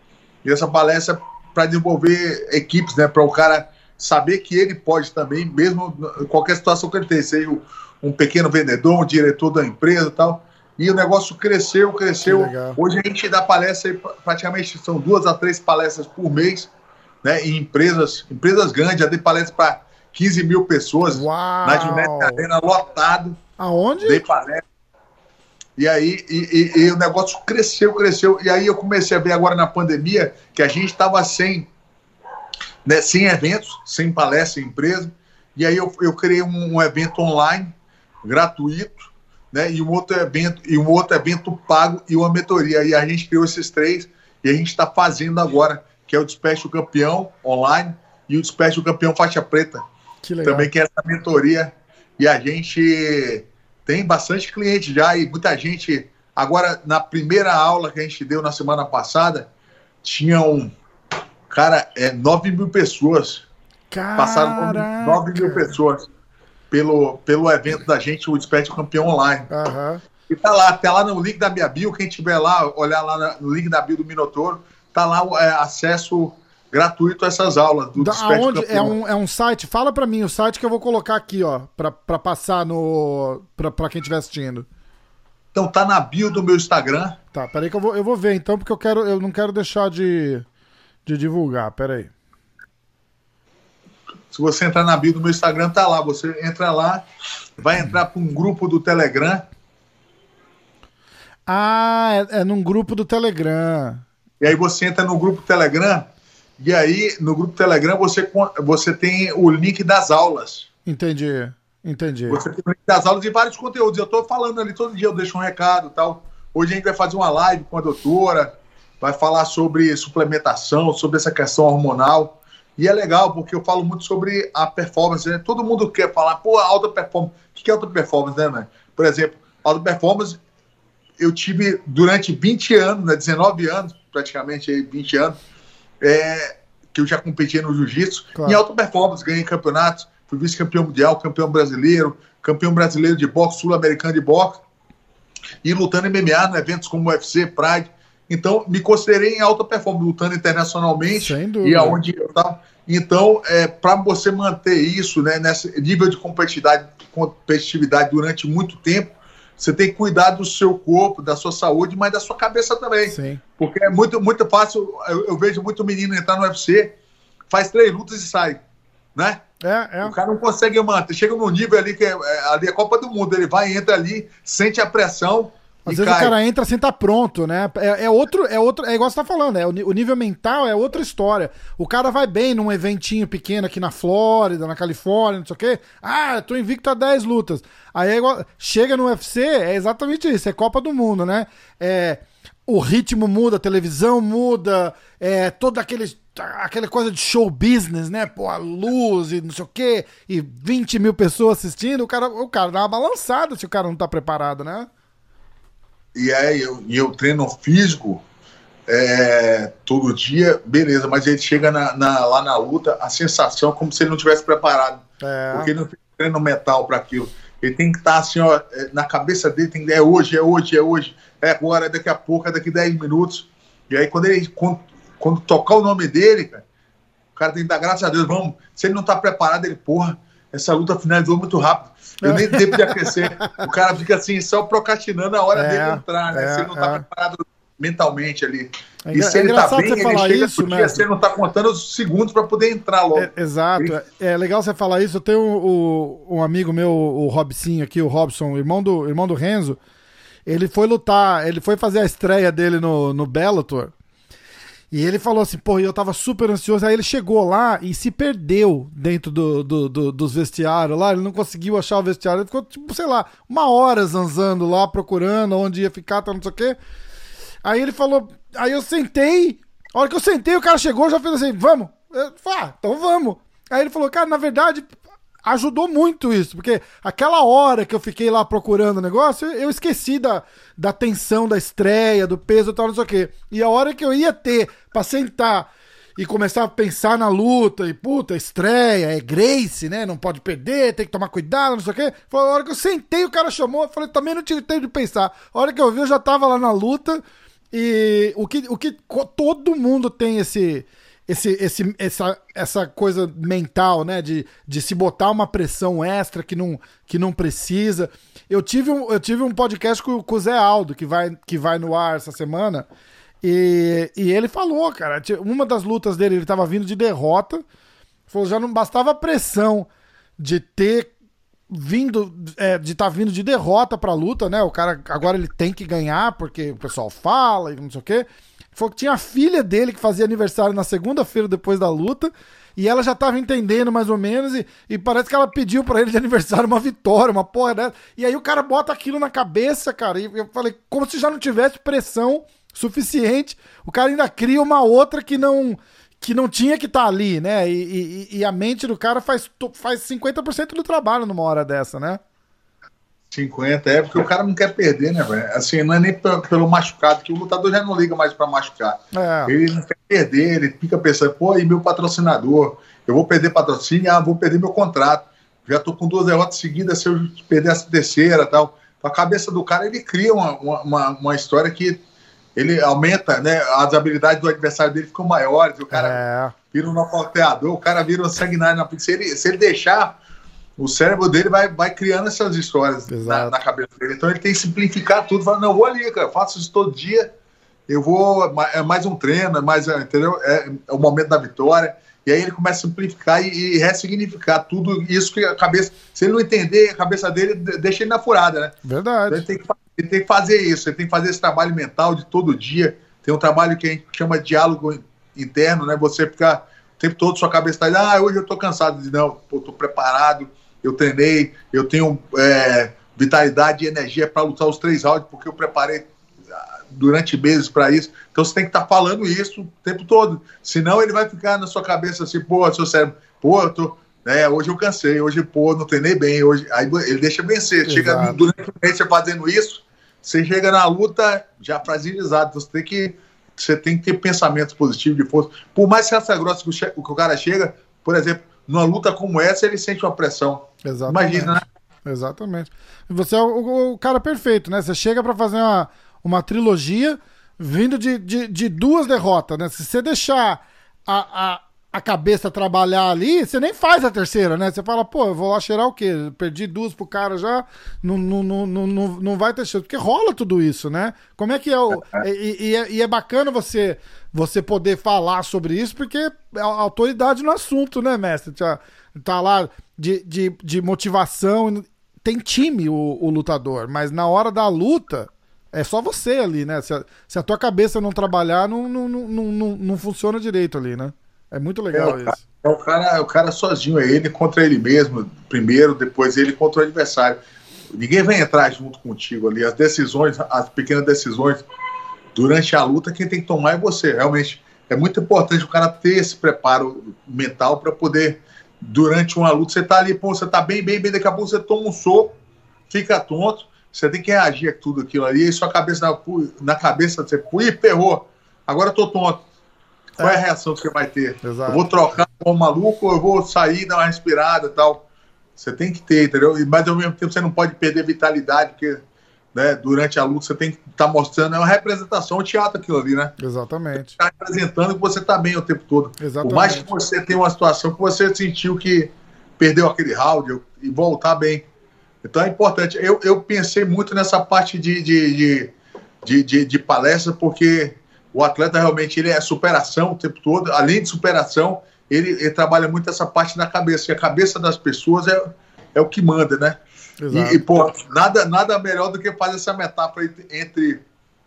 E essa palestra para desenvolver equipes, né? Para o cara saber que ele pode também, mesmo em qualquer situação que ele tem, seja um pequeno vendedor, um diretor da empresa e tal. E o negócio cresceu, cresceu. Hoje a gente dá palestra, praticamente são duas a três palestras por mês, né? Em empresas, empresas grandes, já dei palestra para quinze mil pessoas. Uau. Na Gillette Arena, lotado. Aonde? Dei palestra. E aí e, e, e o negócio cresceu, cresceu. E aí eu comecei a ver agora na pandemia que a gente estava sem, né, sem eventos, sem palestra em empresa. E aí eu, eu criei um, um evento online, gratuito, né, e um outro evento, e um outro evento pago e uma mentoria. E a gente criou esses três e a gente está fazendo agora, que é o Despeche o Campeão online e o Despeche o Campeão Faixa Preta. Que legal. Também que é essa mentoria. E a gente tem bastante cliente já e muita gente. Agora, na primeira aula que a gente deu na semana passada, tinham, cara, é, nove mil pessoas. Caraca. Passaram nove mil pessoas pelo, pelo evento da gente, o Despeche Campeão Online. Uhum. E tá lá, tá lá no link da minha bio, quem tiver lá, olhar lá no link da bio do Minotouro, tá lá é, acesso gratuito a essas aulas do da, Despeche aonde Campeão. É um, é um site, fala pra mim o site que eu vou colocar aqui, ó, pra, pra passar no, pra, pra quem estiver assistindo. Então tá na bio do meu Instagram. Tá, peraí que eu vou, eu vou ver então, porque eu, quero, eu não quero deixar de, de divulgar, peraí. Se você entrar na bio do meu Instagram, tá lá. Você entra lá, vai entrar para um grupo do Telegram. Ah, é, é num grupo do Telegram. E aí você entra no grupo Telegram, e aí no grupo Telegram você, você tem o link das aulas. Entendi, entendi. Você tem o link das aulas e vários conteúdos. Eu tô falando ali todo dia, eu deixo um recado e tal. Hoje a gente vai fazer uma live com a doutora, vai falar sobre suplementação, sobre essa questão hormonal. E é legal, porque eu falo muito sobre a performance, né? Todo mundo quer falar, pô, alta performance. O que é alta performance, né, né? Por exemplo, alta performance, eu tive durante vinte anos, né, dezenove anos, praticamente aí, vinte anos, é, que eu já competi no jiu-jitsu, claro. Em alta performance, ganhei campeonatos, fui vice-campeão mundial, campeão brasileiro, campeão brasileiro de boxe, sul-americano de boxe, e lutando M M A em eventos como U F C, Pride. Então, me considerei em alta performance, lutando internacionalmente. Sem dúvida. E aonde eu estava. Então, é, para você manter isso, né, nesse nível de competitividade, competitividade durante muito tempo, você tem que cuidar do seu corpo, da sua saúde, mas da sua cabeça também. Sim. Porque é muito, muito fácil, eu, eu vejo muito menino entrar no U F C, faz três lutas e sai, né? É, é. O cara não consegue manter, chega num nível ali que é, é, ali é Copa do Mundo, ele vai, entra ali, sente a pressão. Às vezes cai. O cara entra sem estar pronto, né? É, é outro, é outro, é igual você tá falando, é, o nível mental é outra história. O cara vai bem num eventinho pequeno aqui na Flórida, na Califórnia, não sei o quê. Ah, tô invicto a dez lutas. Aí é igual, chega no U F C, é exatamente isso, é Copa do Mundo, né? É, o ritmo muda, a televisão muda, é toda aquele, aquela coisa de show business, né? Pô, a luz e não sei o quê, e vinte mil pessoas assistindo, o cara, o cara dá uma balançada se o cara não tá preparado, né? E aí eu, eu treino físico é, todo dia, beleza, mas ele chega na, na, lá na luta, a sensação é como se ele não tivesse preparado. É. Porque ele não tem treino mental para aquilo. Ele tem que estar assim, ó, na cabeça dele, tem que, é hoje, é hoje, é hoje, é agora, é daqui a pouco, é daqui dez minutos. E aí quando ele quando, quando tocar o nome dele, cara, o cara tem que dar graças a Deus, vamos, se ele não tá preparado, ele, porra, essa luta finalizou muito rápido. Eu nem tempo de aquecer. O cara fica assim, só procrastinando a hora é, dele entrar, né? É, se ele não tá é. preparado mentalmente ali. É, e se é ele tá bem, você ele falar chega isso, dia, você não tá contando os segundos para poder entrar logo. É, exato. E... É legal você falar isso. Eu tenho um, um amigo meu, o Robson aqui, o Robson, irmão do, irmão do Renzo. Ele foi lutar, ele foi fazer a estreia dele no, no Bellator. E ele falou assim, pô, eu tava super ansioso. Aí ele chegou lá e se perdeu dentro do, do, do, dos vestiários lá. Ele não conseguiu achar o vestiário. Ele ficou, tipo, sei lá, uma hora zanzando lá, procurando onde ia ficar, tá, não sei o quê. Aí ele falou, aí eu sentei. A hora que eu sentei, o cara chegou e já fez assim, vamos. Eu falei, ah, então vamos. Aí ele falou, cara, na verdade, ajudou muito isso. Porque aquela hora que eu fiquei lá procurando o negócio, eu esqueci da, da tensão da estreia, do peso e tal, não sei o quê. E a hora que eu ia ter pra sentar e começar a pensar na luta, e puta, estreia, é Gracie, né? Não pode perder, tem que tomar cuidado, não sei o quê. Foi a hora que eu sentei, o cara chamou, eu falei, também não tive tempo de pensar. A hora que eu vi, eu já tava lá na luta. E o que, o que todo mundo tem esse, esse, esse, essa, essa coisa mental, né? De, de se botar uma pressão extra que não, que não precisa. Eu tive um, eu tive um podcast com, com o Zé Aldo, que vai, que vai no ar essa semana. E, e ele falou, cara, uma das lutas dele, ele tava vindo de derrota. Falou, já não bastava a pressão de ter vindo, é, de estar tá vindo de derrota pra luta, né? O cara agora ele tem que ganhar, porque o pessoal fala e não sei o quê. Falou que tinha a filha dele que fazia aniversário na segunda-feira depois da luta, e ela já tava entendendo mais ou menos, e, e parece que ela pediu pra ele de aniversário uma vitória, uma porra dessa. E aí o cara bota aquilo na cabeça, cara, e eu falei, como se já não tivesse pressão suficiente, o cara ainda cria uma outra que não... que não tinha que estar tá ali, né? E, e, e a mente do cara faz, faz cinquenta por cento do trabalho numa hora dessa, né? cinquenta, é porque o cara não quer perder, né, velho? Assim, não é nem pelo machucado, que o lutador já não liga mais pra machucar. É. Ele não quer perder, ele fica pensando, pô, e meu patrocinador? Eu vou perder patrocínio, ah, vou perder meu contrato. Já tô com duas derrotas seguidas, se eu perder essa terceira e tal. Então, a cabeça do cara, ele cria uma, uma, uma história que ele aumenta, né? As habilidades do adversário dele ficam maiores, o cara é. vira um nocauteador, o cara vira um sanguinário na se ele, se ele deixar, o cérebro dele vai, vai criando essas histórias na, na cabeça dele. Então ele tem que simplificar tudo, falar, não, eu vou ali, cara, faço isso todo dia, eu vou, é mais um treino, é mais, entendeu? É, é o momento da vitória. E aí ele começa a simplificar e, e ressignificar tudo isso que a cabeça, se ele não entender, a cabeça dele deixa ele na furada, né? Verdade. Então ele tem que Ele tem que fazer isso, ele tem que fazer esse trabalho mental de todo dia. Tem um trabalho que a gente chama de diálogo interno, né? Você ficar o tempo todo, sua cabeça está, ah, hoje eu estou cansado. Não, eu estou preparado, eu treinei, eu tenho é, vitalidade e energia para lutar os três rounds, porque eu preparei durante meses para isso. Então você tem que estar tá falando isso o tempo todo. Senão ele vai ficar na sua cabeça assim, pô, seu cérebro, pô, eu tô. É, hoje eu cansei, hoje, pô, não treinei bem, hoje, aí ele deixa vencer. Exato. Chega durante o mês você fazendo isso, você chega na luta já fragilizado. Você tem que, você tem que ter pensamentos positivos de força. Por mais casca grossa que o, che- que o cara chega, por exemplo, numa luta como essa, ele sente uma pressão. Exatamente. Imagina, né? Exatamente. Você é o, o cara perfeito, né? Você chega pra fazer uma, uma trilogia vindo de, de, de duas derrotas, né? Se você deixar a, a, a cabeça trabalhar ali, você nem faz a terceira, né? Você fala, pô, eu vou lá cheirar o quê? Perdi duas pro cara já, não, não, não, não, não vai ter chance. Porque rola tudo isso, né? Como é que é o... E, e, é, e é bacana você, você poder falar sobre isso, porque é a autoridade no assunto, né, mestre? Tá, tá lá de, de, de motivação, tem time o, o lutador, mas na hora da luta... É só você ali, né? Se a, se a tua cabeça não trabalhar, não, não, não, não, não funciona direito ali, né? É muito legal é, isso. É o cara, é o cara sozinho, é ele contra ele mesmo, primeiro, depois ele contra o adversário. Ninguém vai entrar junto contigo ali. As decisões, as pequenas decisões durante a luta, quem tem que tomar é você. Realmente, é muito importante o cara ter esse preparo mental para poder, durante uma luta, você tá ali, pô, você tá bem, bem, bem, daqui a pouco você toma um soco, fica tonto. Você tem que reagir a tudo aquilo ali, e sua cabeça na, na cabeça, você, ui, ferrou, agora eu tô tonto. Qual é a reação que você vai ter? Exato. Eu vou trocar com o maluco, ou eu vou sair, dar uma respirada e tal. Você tem que ter, entendeu? Mas ao mesmo tempo você não pode perder vitalidade, porque né, durante a luta você tem que estar tá mostrando, é uma representação, um teatro aquilo ali, né? Exatamente. Você tá representando que você tá bem o tempo todo. Exatamente. Por mais que você tenha uma situação que você sentiu que perdeu aquele round e voltar bem. Então é importante. Eu, eu pensei muito nessa parte de, de, de, de, de, de palestra, porque o atleta realmente ele é superação o tempo todo. Além de superação, ele, ele trabalha muito essa parte da cabeça. E a cabeça das pessoas é, é o que manda, né? E, e, pô, nada, nada melhor do que fazer essa metáfora entre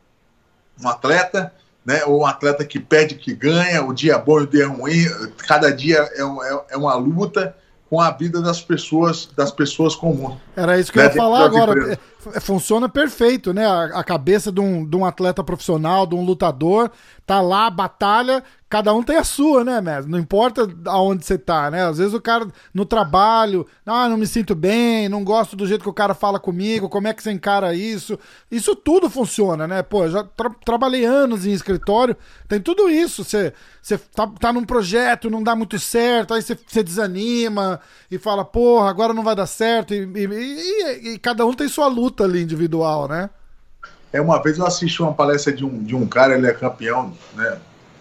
um atleta, né, ou um atleta que perde, que ganha, o dia bom e o dia ruim. Cada dia é, é, é uma luta com a vida das pessoas, das pessoas comuns. Era isso que né? eu ia falar agora. Funciona perfeito, né? A, a cabeça de um, de um atleta profissional, de um lutador, tá lá, batalha, cada um tem a sua, né, mestre? Não importa aonde você tá, né? Às vezes o cara no trabalho, ah, não me sinto bem, não gosto do jeito que o cara fala comigo, como é que você encara isso? Isso tudo funciona, né? Pô, eu já tra trabalhei anos em escritório, tem tudo isso. Você, você tá, tá num projeto, não dá muito certo, aí você, você desanima e fala, porra, agora não vai dar certo, e, e, e, e cada um tem sua luta ali individual, né? É, uma vez eu assisti uma palestra de um, de um cara, ele é campeão, né?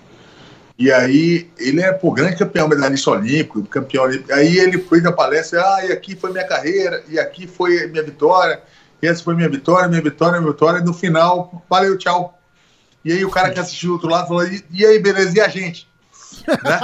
E aí, ele é, pô, grande campeão, medalhista olímpico, campeão olímpico. Aí ele foi da palestra, ah, e aqui foi minha carreira, e aqui foi minha vitória, e essa foi minha vitória, minha vitória, minha vitória, e no final, valeu, tchau. E aí o cara que assistiu do outro lado falou, e, e aí, beleza, e a gente? Né?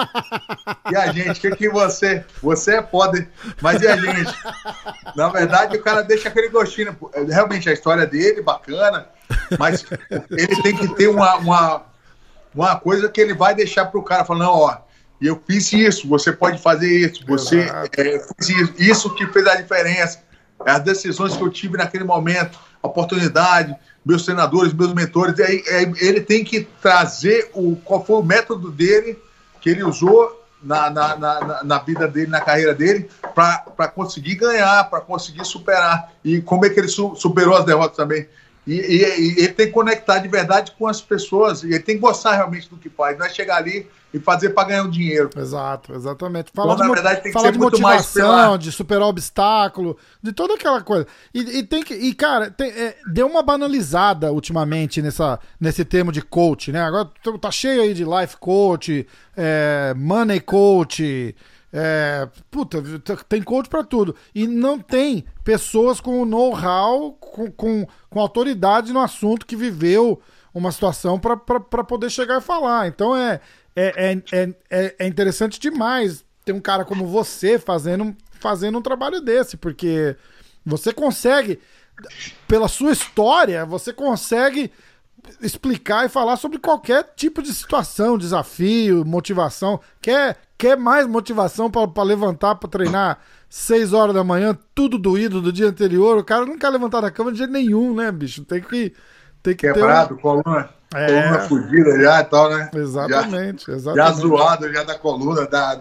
E a gente, o que que você... Você é foda, mas e a gente? Na verdade, o cara deixa aquele gostinho. Realmente, a história dele, bacana, mas ele tem que ter uma... uma Uma coisa que ele vai deixar para o cara, falando, não, ó, eu fiz isso, você pode fazer isso, você é, fez isso, isso que fez a diferença, as decisões que eu tive naquele momento, a oportunidade, meus treinadores, meus mentores, aí, aí ele tem que trazer o, qual foi o método dele, que ele usou na, na, na, na vida dele, na carreira dele, para conseguir ganhar, para conseguir superar, e como é que ele su, superou as derrotas também. E, e, e ele tem que conectar de verdade com as pessoas, e ele tem que gostar realmente do que faz, não é chegar ali e fazer para ganhar um dinheiro. Exato, exatamente. Fala então, de, na verdade, tem que fala ser de muito motivação, mais pela... de superar obstáculo, de toda aquela coisa. E, e tem que. E, cara, tem, é, deu uma banalizada ultimamente nessa, nesse termo de coach, né? Agora tá cheio aí de life coach, é, money coach. É, puta, tem coach pra tudo. E não tem pessoas com know-how, com, com, com autoridade no assunto, que viveu uma situação pra, pra, pra poder chegar e falar. Então é, é, é, é, é interessante demais ter um cara como você fazendo, fazendo um trabalho desse, porque você consegue, pela sua história, você consegue explicar e falar sobre qualquer tipo de situação, desafio, motivação. Quer, quer mais motivação para levantar, para treinar seis horas da manhã, tudo doído do dia anterior? O cara não quer levantar da cama de jeito nenhum, né, bicho? Tem que, tem que quebrado, ter um... coluna, é... coluna fugida já e tal, né? Exatamente, já, exatamente. Já zoado já da coluna, da,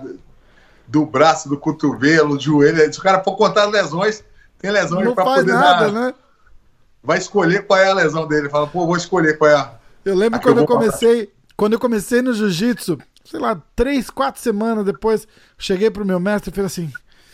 do braço, do cotovelo, do joelho. Se o cara for contar as lesões, tem lesões não para faz poder nada, dar... né? Vai escolher qual é a lesão dele. Fala, pô, vou escolher qual é a... Eu lembro a quando eu, eu comecei, passar. quando eu comecei no jiu-jitsu, sei lá, três, quatro semanas depois, cheguei pro meu mestre e falei assim,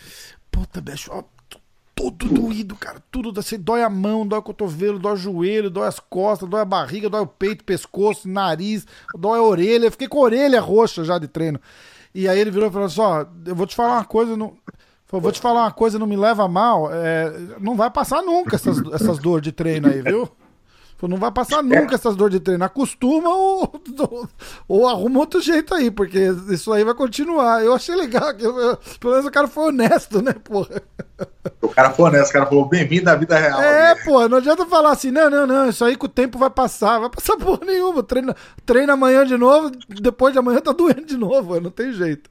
puta, bicho, ó, todo doído, cara, tudo assim, dói a mão, dói o cotovelo, dói o joelho, dói as costas, dói a barriga, dói o peito, pescoço, nariz, dói a orelha. Eu fiquei com a orelha roxa já de treino. E aí ele virou e falou assim, ó, eu vou te falar uma coisa, não... vou te falar uma coisa, não me leva mal, é, não vai passar nunca essas, essas dores de treino aí, viu? Não vai passar nunca essas dores de treino. Acostuma ou, ou, ou arruma outro jeito aí, porque isso aí vai continuar. Eu achei legal, que eu, eu, pelo menos o cara foi honesto, né, porra? O cara foi honesto, o cara falou, bem-vindo à vida real. É, pô, não adianta falar assim, não, não, não, isso aí com o tempo vai passar. Vai passar porra nenhuma. Treina, treina amanhã de novo, depois de amanhã tá doendo de novo, não tem jeito.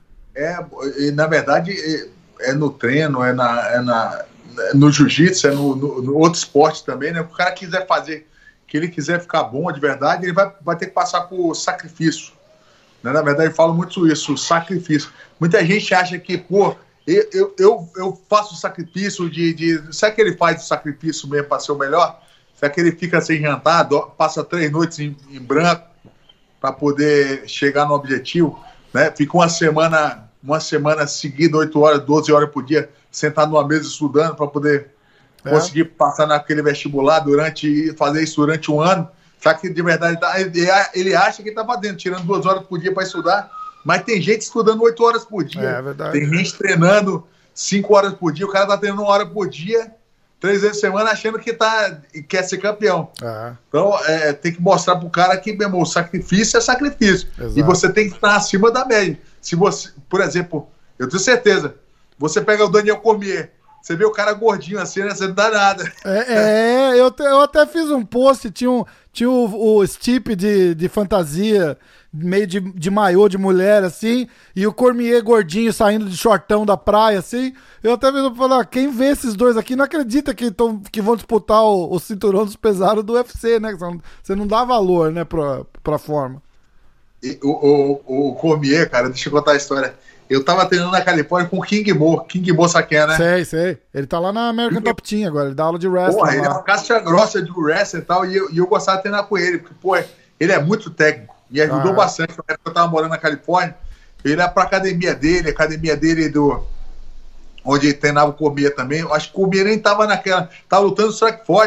É, e na verdade... É no treino, é, na, é na, no jiu-jitsu, é no, no, no outro esporte também, né? O cara quiser fazer, que ele quiser ficar bom de verdade, ele vai, vai ter que passar por sacrifício. Né? Na verdade, eu falo muito isso, sacrifício. Muita gente acha que, pô, eu, eu, eu, eu faço sacrifício de, de... Será que ele faz o sacrifício mesmo para ser o melhor? Será que ele fica sem jantar, passa três noites em, em branco para poder chegar no objetivo? Né? Fica uma semana... uma semana seguida, oito horas, doze horas por dia, sentado numa mesa estudando para poder é. conseguir passar naquele vestibular durante, fazer isso durante um ano. Só que de verdade ele acha que está fazendo, tirando duas horas por dia para estudar, mas tem gente estudando oito horas por dia. É, é verdade. Tem gente treinando cinco horas por dia, o cara está treinando uma hora por dia, três vezes por semana, achando que tá, quer ser campeão. É. Então é, tem que mostrar pro cara que, meu irmão, sacrifício é sacrifício. Exato. E você tem que estar acima da média. Se você, por exemplo, eu tenho certeza, você pega o Daniel Cormier, você vê o cara gordinho assim, né? Você não dá nada. É, é eu, te, eu até fiz um post, tinha, um, tinha o, o Stipe de, de fantasia, meio de, de maiô de mulher, assim, e o Cormier gordinho saindo de shortão da praia, assim. Eu até vi falar, quem vê esses dois aqui não acredita que, tão, que vão disputar o, o cinturão dos pesados do U F C, né? Você não dá valor, né, pra, pra forma. E, o, o, o Cormier, cara, deixa eu contar a história. Eu tava treinando na Califórnia com o King Mo. King Mo, sabe quem é, né? Sei, sei. Ele tá lá na American King... Top Team agora, ele dá aula de wrestling. Porra, ele é uma casca grossa de wrestling e tal, e eu, e eu gostava de treinar com ele, porque, pô, ele é muito técnico, me ajudou ah, bastante. Na época eu tava morando na Califórnia, ele ia pra academia dele, a academia dele do... onde ele treinava o Cormier também. Eu acho que o Cormier nem tava naquela... Tava lutando no Strike Force,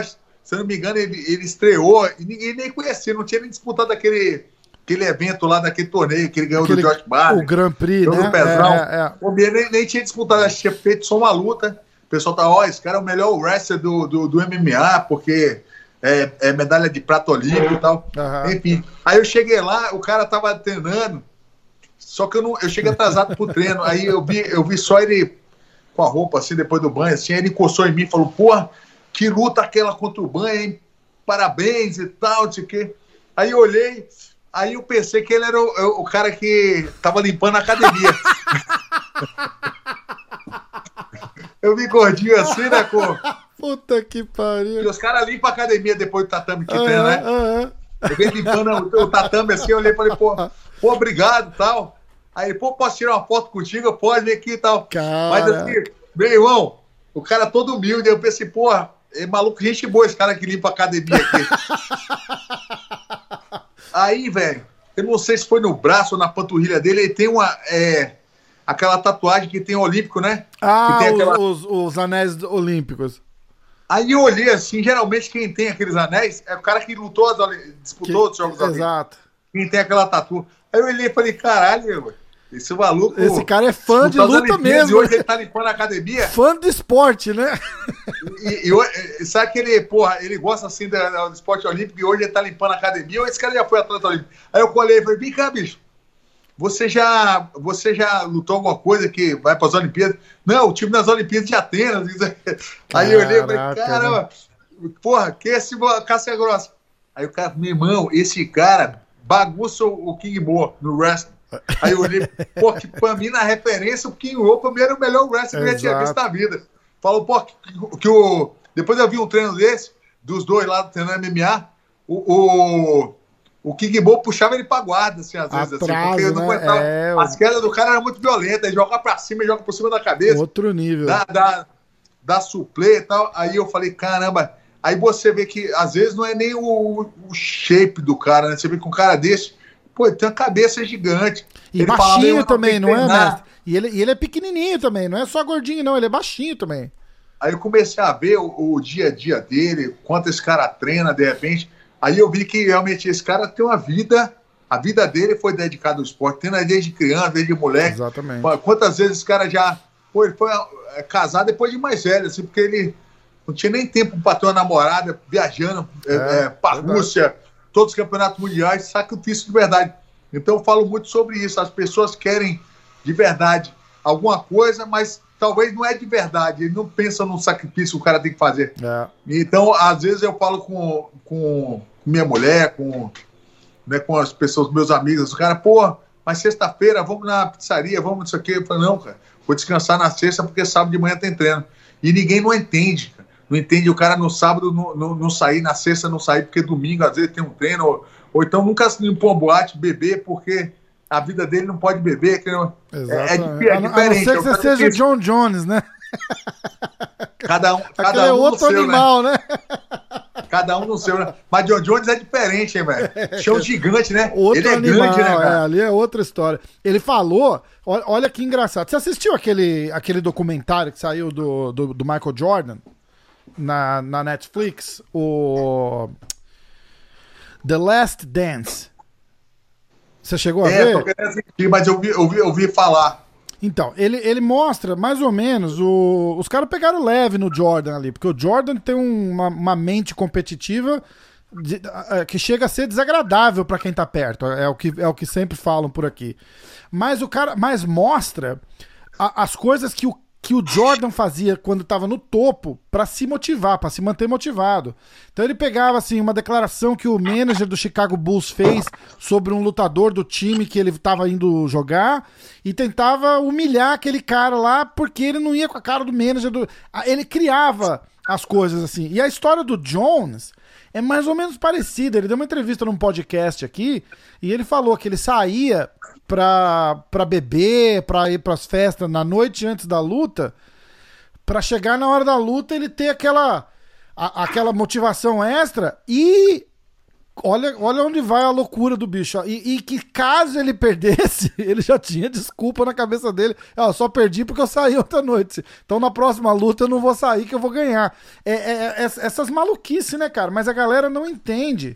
se eu não me engano, ele, ele estreou e ninguém nem conhecia, não tinha nem disputado aquele, aquele evento lá, daquele torneio que ele ganhou aquele, do Josh Barnett. O Grand Prix, né? Do Pezão. É, é. O Mir nem, nem tinha disputado, acho que tinha feito só uma luta. O pessoal tá, ó, esse cara é o melhor wrestler do, do, do M M A, porque é, é medalha de prata olímpico e tal. Uhum. Enfim, aí eu cheguei lá, o cara tava treinando, só que eu, não, eu cheguei atrasado pro treino, aí eu vi, eu vi só ele com a roupa assim, depois do banho, assim, aí ele encostou em mim e falou, porra, que luta aquela contra o banho, hein? Parabéns e tal, não sei o quê. Aí eu olhei, aí eu pensei que ele era o, o cara que tava limpando a academia. Eu vi gordinho assim, né, com... Puta que pariu. E os caras limpam a academia depois do tatame que uh -huh, tem, né? Uh -huh. Eu vi limpando o, o tatame assim, eu olhei e falei, pô, pô, obrigado e tal. Aí ele, pô, posso tirar uma foto contigo? Pode, vem aqui e tal. Cara. Mas assim, meu irmão, o cara todo humilde, eu pensei, porra, é maluco, gente boa esse cara que limpa a academia aqui. Aí, velho, eu não sei se foi no braço ou na panturrilha dele, ele tem uma... É, aquela tatuagem que tem olímpico, né? Ah, que tem aquela... os, os anéis olímpicos. Aí eu olhei assim, geralmente quem tem aqueles anéis é o cara que lutou, disputou que, os Jogos Olímpicos. Exato. Quem tem aquela tatu. Aí eu olhei e falei, caralho, esse maluco... Esse cara é fã de luta mesmo. E hoje ele tá limpando a academia. Fã de esporte, né? E, e, e sabe que ele, porra, ele gosta assim do, do esporte olímpico e hoje ele tá limpando a academia, ou esse cara já foi atleta olímpico. Aí eu colei e falei, vem cá, bicho, você já, você já lutou alguma coisa que vai para as Olimpíadas? Não, o time das Olimpíadas de Atenas. Aí eu olhei e falei, caramba, porra, que esse casca grossa? Aí o cara, meu irmão, esse cara bagunça o King Mo no wrestling. Aí eu olhei, pô, que pra mim, na referência, o King Mo pra mim era o melhor wrestling que eu tinha visto na vida. Falou, pô, que, que o... Depois eu vi um treino desse, dos dois lá treinando M M A, o... o O King Mo puxava ele pra guarda, assim, às vezes, Atraso, assim, porque eu não né? aguentava. É, as quedas do cara eram muito violentas, ele joga pra cima, ele joga por cima da cabeça. Outro nível. Dá, dá, dá suplê e tal. Aí eu falei, caramba. Aí você vê que, às vezes, não é nem o, o shape do cara, né? Você vê que um cara desse, pô, ele tem uma cabeça gigante. E ele baixinho fala, também, não é, mestre? E ele, e ele é pequenininho também, não é só gordinho, não, ele é baixinho também. Aí eu comecei a ver o, o dia a dia dele, quanto esse cara treina, de repente... Aí eu vi que realmente esse cara tem uma vida, a vida dele foi dedicada ao esporte, tendo desde criança, desde moleque. Exatamente. Quantas vezes esse cara já pô, ele foi é, casado depois de mais velho, assim, porque ele não tinha nem tempo para ter uma namorada, viajando é, é, para a Rússia, todos os campeonatos mundiais, sacrifício de verdade. Então eu falo muito sobre isso, as pessoas querem de verdade alguma coisa, mas talvez não é de verdade, ele não pensa no sacrifício que o cara tem que fazer. É. Então, às vezes eu falo com... com minha mulher, com, né, com as pessoas, meus amigos, o cara, pô, mas sexta-feira vamos na pizzaria, vamos nisso aqui. Eu falei, não, cara, vou descansar na sexta porque sábado de manhã tem treino. E ninguém não entende, cara. Não entende o cara no sábado não, não, não sair, na sexta não sair, porque domingo às vezes tem um treino, ou, ou então nunca se limpou uma boate, beber, porque a vida dele não pode beber. Que não, é, é, é diferente. A não ser que você seja o John Jones, né? Cada um, cada um é um outro seu, animal, né? né? Cada um no seu, né? Mas John Jones é diferente, hein, velho? Chão gigante, né? Outro ele é animal, grande, né, cara? É, ali é outra história. Ele falou, olha, olha que engraçado. Você assistiu aquele, aquele documentário que saiu do, do, do Michael Jordan na, na Netflix? O The Last Dance. Você chegou a é, ver? Tô querendo assistir, mas eu vi, eu vi, eu vi falar. Então, ele, ele mostra mais ou menos, o, os caras pegaram leve no Jordan ali, porque o Jordan tem um, uma, uma mente competitiva de, uh, que chega a ser desagradável pra quem tá perto, é o que, é o que sempre falam por aqui. Mas o cara, mas mostra a, as coisas que o, que o Jordan fazia quando tava no topo pra se motivar, pra se manter motivado. Então ele pegava assim uma declaração que o manager do Chicago Bulls fez sobre um lutador do time que ele tava indo jogar e tentava humilhar aquele cara lá porque ele não ia com a cara do manager do... Ele criava as coisas assim. E a história do Jones é mais ou menos parecida. Ele deu uma entrevista num podcast aqui e ele falou que ele saía pra, pra beber, pra ir pras festas na noite antes da luta, pra chegar na hora da luta ele ter aquela, a, aquela motivação extra e Olha, olha onde vai a loucura do bicho. Ó. E, e que caso ele perdesse, ele já tinha desculpa na cabeça dele. Ó, só perdi porque eu saí outra noite. Então na próxima luta eu não vou sair que eu vou ganhar. É, é, é, essas maluquices, né, cara? Mas a galera não entende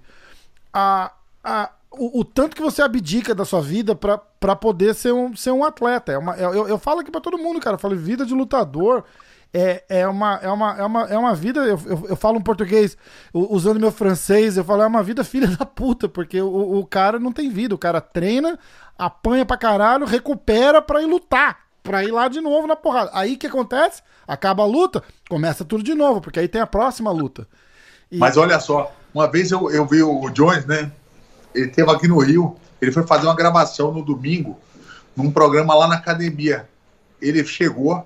a, a, o, o tanto que você abdica da sua vida pra, pra poder ser um, ser um atleta. É uma, eu, eu falo aqui pra todo mundo, cara. Eu falo, vida de lutador... É, é, uma, é, uma, é, uma, é uma vida, eu, eu, eu falo um português usando meu francês, eu falo, é uma vida filha da puta, porque o, o cara não tem vida, o cara treina, apanha pra caralho, recupera pra ir lutar, pra ir lá de novo na porrada. Aí o que acontece? Acaba a luta, começa tudo de novo, porque aí tem a próxima luta. E... Mas olha só, uma vez eu, eu vi o Jones, né? Ele esteve aqui no Rio, ele foi fazer uma gravação no domingo, num programa lá na academia. Ele chegou,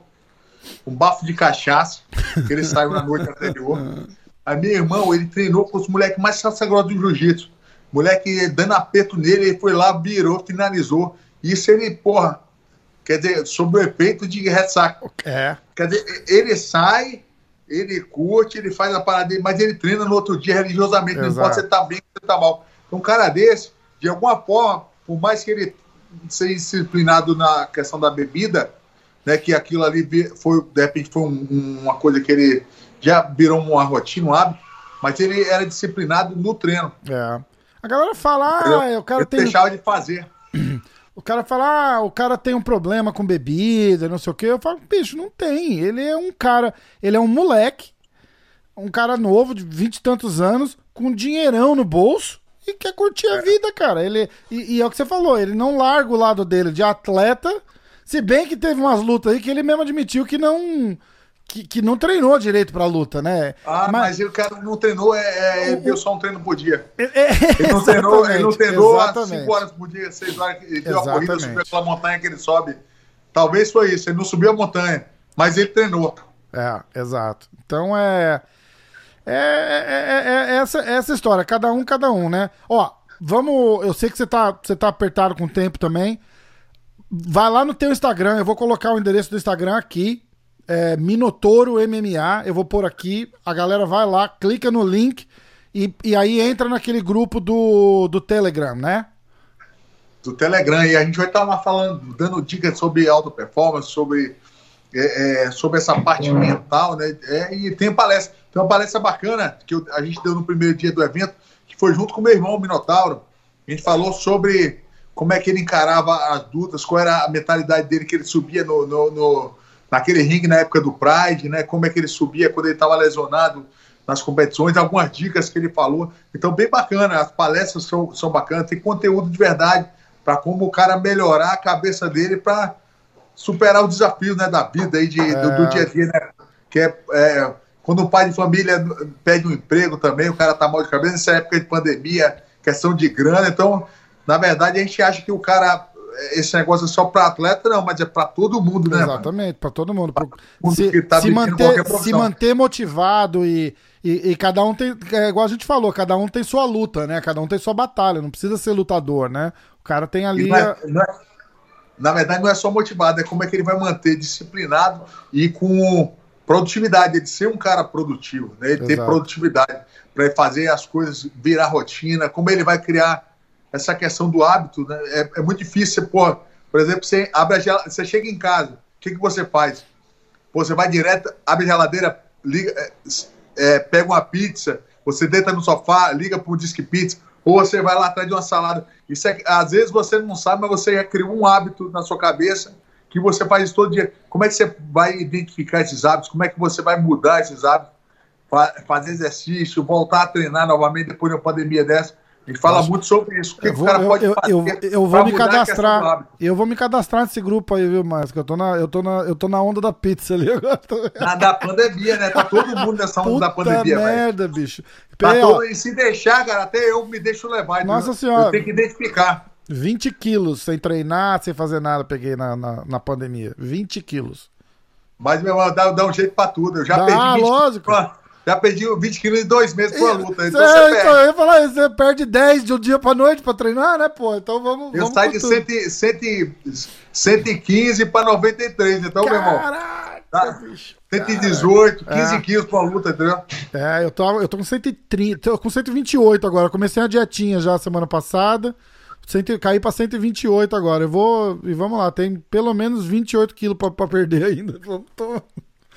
um bafo de cachaça, que ele saiu na noite anterior. Aí meu irmão, ele treinou com os moleques mais sagrados do jiu-jitsu. Moleque dando aperto nele, ele foi lá, virou, finalizou. Isso ele, porra, quer dizer, sob o efeito de ressaca. É. Quer dizer, ele sai, ele curte, ele faz a parada dele, mas ele treina no outro dia religiosamente. Exato. Não importa se você tá bem ou se você tá mal. Então, um cara desse, de alguma forma, por mais que ele seja disciplinado na questão da bebida, né, que aquilo ali foi, de repente, foi um, uma coisa que ele já virou uma rotina, um hábito, mas ele era disciplinado no treino. É. A galera fala, ah, o cara ele tem... deixava de fazer. O cara fala, ah, o cara tem um problema com bebida, não sei o quê. Eu falo, bicho, não tem. Ele é um cara, ele é um moleque, um cara novo, de vinte e tantos anos, com dinheirão no bolso e quer curtir a vida, cara. Ele, e, e é o que você falou, ele não larga o lado dele de atleta. Se bem que teve umas lutas aí que ele mesmo admitiu que não que, que não treinou direito pra luta, né? Ah, mas, mas o cara não treinou, é, é, ele deu só um treino por dia. É, é, ele, não treinou, ele não treinou às cinco horas por dia, seis horas, ele deu a corrida, subiu aquela montanha que ele sobe. Talvez foi isso, ele não subiu a montanha, mas ele treinou. É, exato. Então é... É, é, é, é essa, essa história, cada um, cada um, né? Ó, vamos... Eu sei que você tá, você tá apertado com o tempo também. Vai lá no teu Instagram, eu vou colocar o endereço do Instagram aqui, é Minotouro M M A, eu vou pôr aqui, a galera vai lá, clica no link e, e aí entra naquele grupo do, do Telegram, né? Do Telegram, e a gente vai estar lá falando, dando dicas sobre auto performance, sobre, é, é, sobre essa parte mental, né? É, e tem palestra, tem uma palestra bacana que eu, a gente deu no primeiro dia do evento, que foi junto com o meu irmão, o Minotauro. A gente falou sobre como é que ele encarava as lutas, qual era a mentalidade dele, que ele subia no, no, no, naquele ringue na época do Pride, né? Como é que ele subia quando ele estava lesionado nas competições, algumas dicas que ele falou. Então, bem bacana, as palestras são, são bacanas, tem conteúdo de verdade para como o cara melhorar a cabeça dele para superar os desafios, né, da vida, aí de, é. do, do dia a dia, né? Que é, é quando o pai de família pede um emprego também, o cara tá mal de cabeça, nessa época de pandemia, questão de grana, então... Na verdade, a gente acha que o cara, esse negócio é só para atleta, não, mas é para todo mundo, né? Exatamente, para todo mundo. Pra mundo se, que tá se, manter, se manter motivado e, e, e cada um tem, é igual a gente falou, cada um tem sua luta, né? Cada um tem sua batalha, não precisa ser lutador, né? O cara tem ali... Não é, não é, na verdade, não é só motivado, é como é que ele vai manter disciplinado e com produtividade, de ser um cara produtivo, né? Ele ter produtividade para fazer as coisas virar rotina, como ele vai criar essa questão do hábito, né? é, é muito difícil. Você, pô, por exemplo, você, abre a gel... você chega em casa, o que, que você faz? Pô, você vai direto, abre a geladeira, liga, é, é, pega uma pizza, você deita no sofá, liga para o Disque Pizza, ou você vai lá atrás de uma salada. Isso é, às vezes você não sabe, mas você já criou um hábito na sua cabeça que você faz isso todo dia. Como é que você vai identificar esses hábitos? Como é que você vai mudar esses hábitos? Fazer exercício, voltar a treinar novamente depois de uma pandemia dessa? A gente fala Nossa. muito sobre isso. O que, vou, que o cara pode eu, fazer? Eu, eu, eu vou me cadastrar. Eu vou me cadastrar nesse grupo aí, viu, Márcio? Eu tô na, eu tô na, eu tô na onda da pizza ali agora. Na da pandemia, né? Tá todo mundo nessa onda Puta da pandemia, velho. merda, véio. bicho. Tá todo... E se deixar, cara, até eu me deixo levar. Nossa então, senhora. Eu tenho que identificar. vinte quilos sem treinar, sem fazer nada, peguei na, na, na pandemia. vinte quilos. Mas, meu irmão, dá, dá um jeito pra tudo. Eu já dá, perdi vinte lógico. Quilos. Já perdi vinte quilos em dois meses por luta. Então é, você perde. Então, eu ia falar isso, você perde dez de um dia pra noite pra treinar, né, pô? Então vamos. Eu vamos saio de cem, cento e quinze pra noventa e três, então, Caraca, meu irmão. Tá, cento e dezoito, Cara, quinze é. quilos pra luta, entendeu? É, eu tô, eu tô com cento e trinta, tô com cento e vinte e oito agora. Comecei a dietinha já semana passada. cem, caí pra cento e vinte e oito agora. Eu vou. E vamos lá, tem pelo menos vinte e oito quilos pra, pra perder ainda. Tô, tô, tô,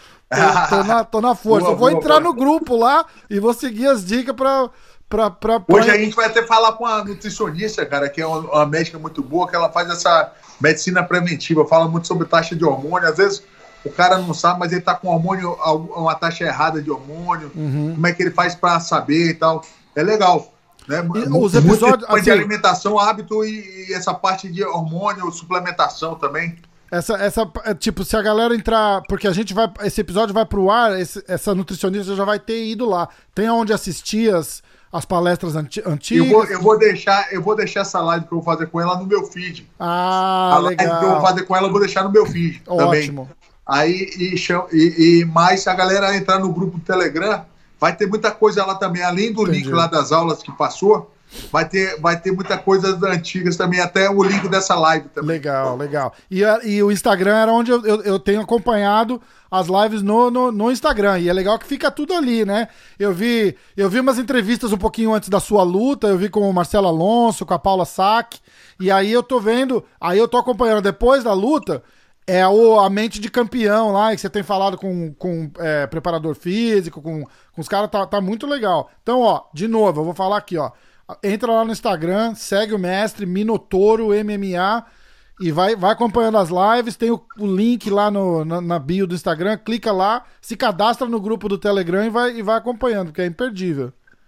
tô na, tô na força. Boa, eu vou boa, entrar boa. no grupo lá e vou seguir as dicas pra. pra, pra, pra... Hoje a gente vai até falar com a nutricionista, cara, que é uma, uma médica muito boa, que ela faz essa medicina preventiva, fala muito sobre taxa de hormônio. Às vezes o cara não sabe, mas ele tá com hormônio, uma taxa errada de hormônio, Uhum. como é que ele faz pra saber e tal. É legal. Né? E Muito, os episódios, muito de assim, alimentação, hábito e, e essa parte de hormônio, suplementação também. Essa, essa, é, tipo, se a galera entrar. Porque a gente vai. Esse episódio vai pro ar, esse, essa nutricionista já vai ter ido lá. Tem aonde assistir as, as palestras anti, antigas. Eu vou, eu, vou deixar, eu vou deixar essa live que eu vou fazer com ela no meu feed. Ah, a live legal. que eu vou fazer com ela, eu vou deixar no meu feed Ótimo. também. Aí, e, e, e mais, se a galera entrar no grupo do Telegram, vai ter muita coisa lá também, além do Entendi. link lá das aulas que passou, vai ter, vai ter muita coisa antigas também, até o link dessa live também. Legal, legal. E, a- e o Instagram era onde eu, eu, eu tenho acompanhado as lives no, no, no Instagram. E é legal que fica tudo ali, né? Eu vi, eu vi umas entrevistas um pouquinho antes da sua luta, eu vi com o Marcelo Alonso, com a Paula Sack. E aí eu tô vendo, aí eu tô acompanhando depois da luta. É o, a mente de campeão lá, que você tem falado com, com é, preparador físico, com, com os caras, tá, tá muito legal. Então, ó, de novo, eu vou falar aqui, ó. Entra lá no Instagram, segue o mestre Minotouro M M A e vai, vai acompanhando as lives. Tem o, o link lá no, na, na bio do Instagram, clica lá, se cadastra no grupo do Telegram e vai, e vai acompanhando, porque é imperdível.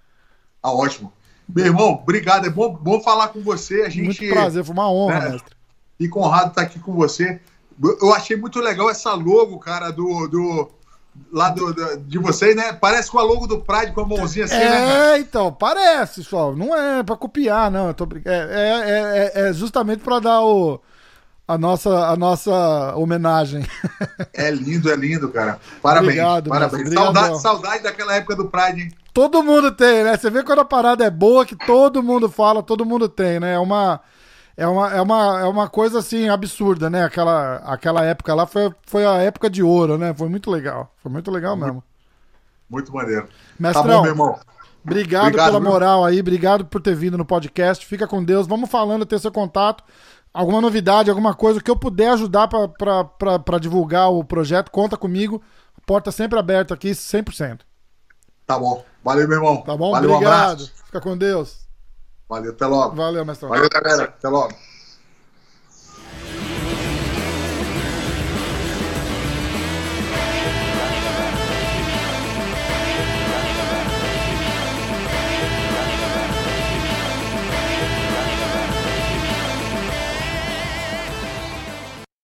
Ah, ótimo. Meu irmão, obrigado, é bom, bom falar com você. A gente, Muito prazer, foi uma honra, né, mestre. fico honrado estar aqui com você. Eu achei muito legal essa logo, cara, do, do lá do, do- de vocês, né? Parece com a logo do Pride, com a mãozinha assim, né, cara? É, então, parece, só. Não é pra copiar, não. Eu tô brin- é, é, é, é justamente pra dar o, a, nossa, a nossa homenagem. É lindo, é lindo, cara. Parabéns, Obrigado, parabéns. mestre. Obrigadão. Saudade, saudade daquela época do Pride, hein? Todo mundo tem, né? Você vê quando a parada é boa, que todo mundo fala, todo mundo tem, né? É uma, é uma, é uma, é uma coisa, assim, absurda, né? Aquela, aquela época lá foi, foi a época de ouro, né? Foi muito legal. Foi muito legal mesmo. Muito maneiro. Mestrão, Tá bom, meu irmão. Obrigado, Obrigado, pela viu? moral aí, obrigado por ter vindo no podcast. Fica com Deus. Vamos falando, ter seu contato. Alguma novidade, alguma coisa que eu puder ajudar pra- pra pra- pra divulgar o projeto, conta comigo. Porta sempre aberta aqui, cem por cento. Tá bom. Valeu, meu irmão. Tá bom? Valeu, um Obrigado. abraço. Fica com Deus. Valeu, até logo. Valeu, mestrão. Valeu, galera. Até logo.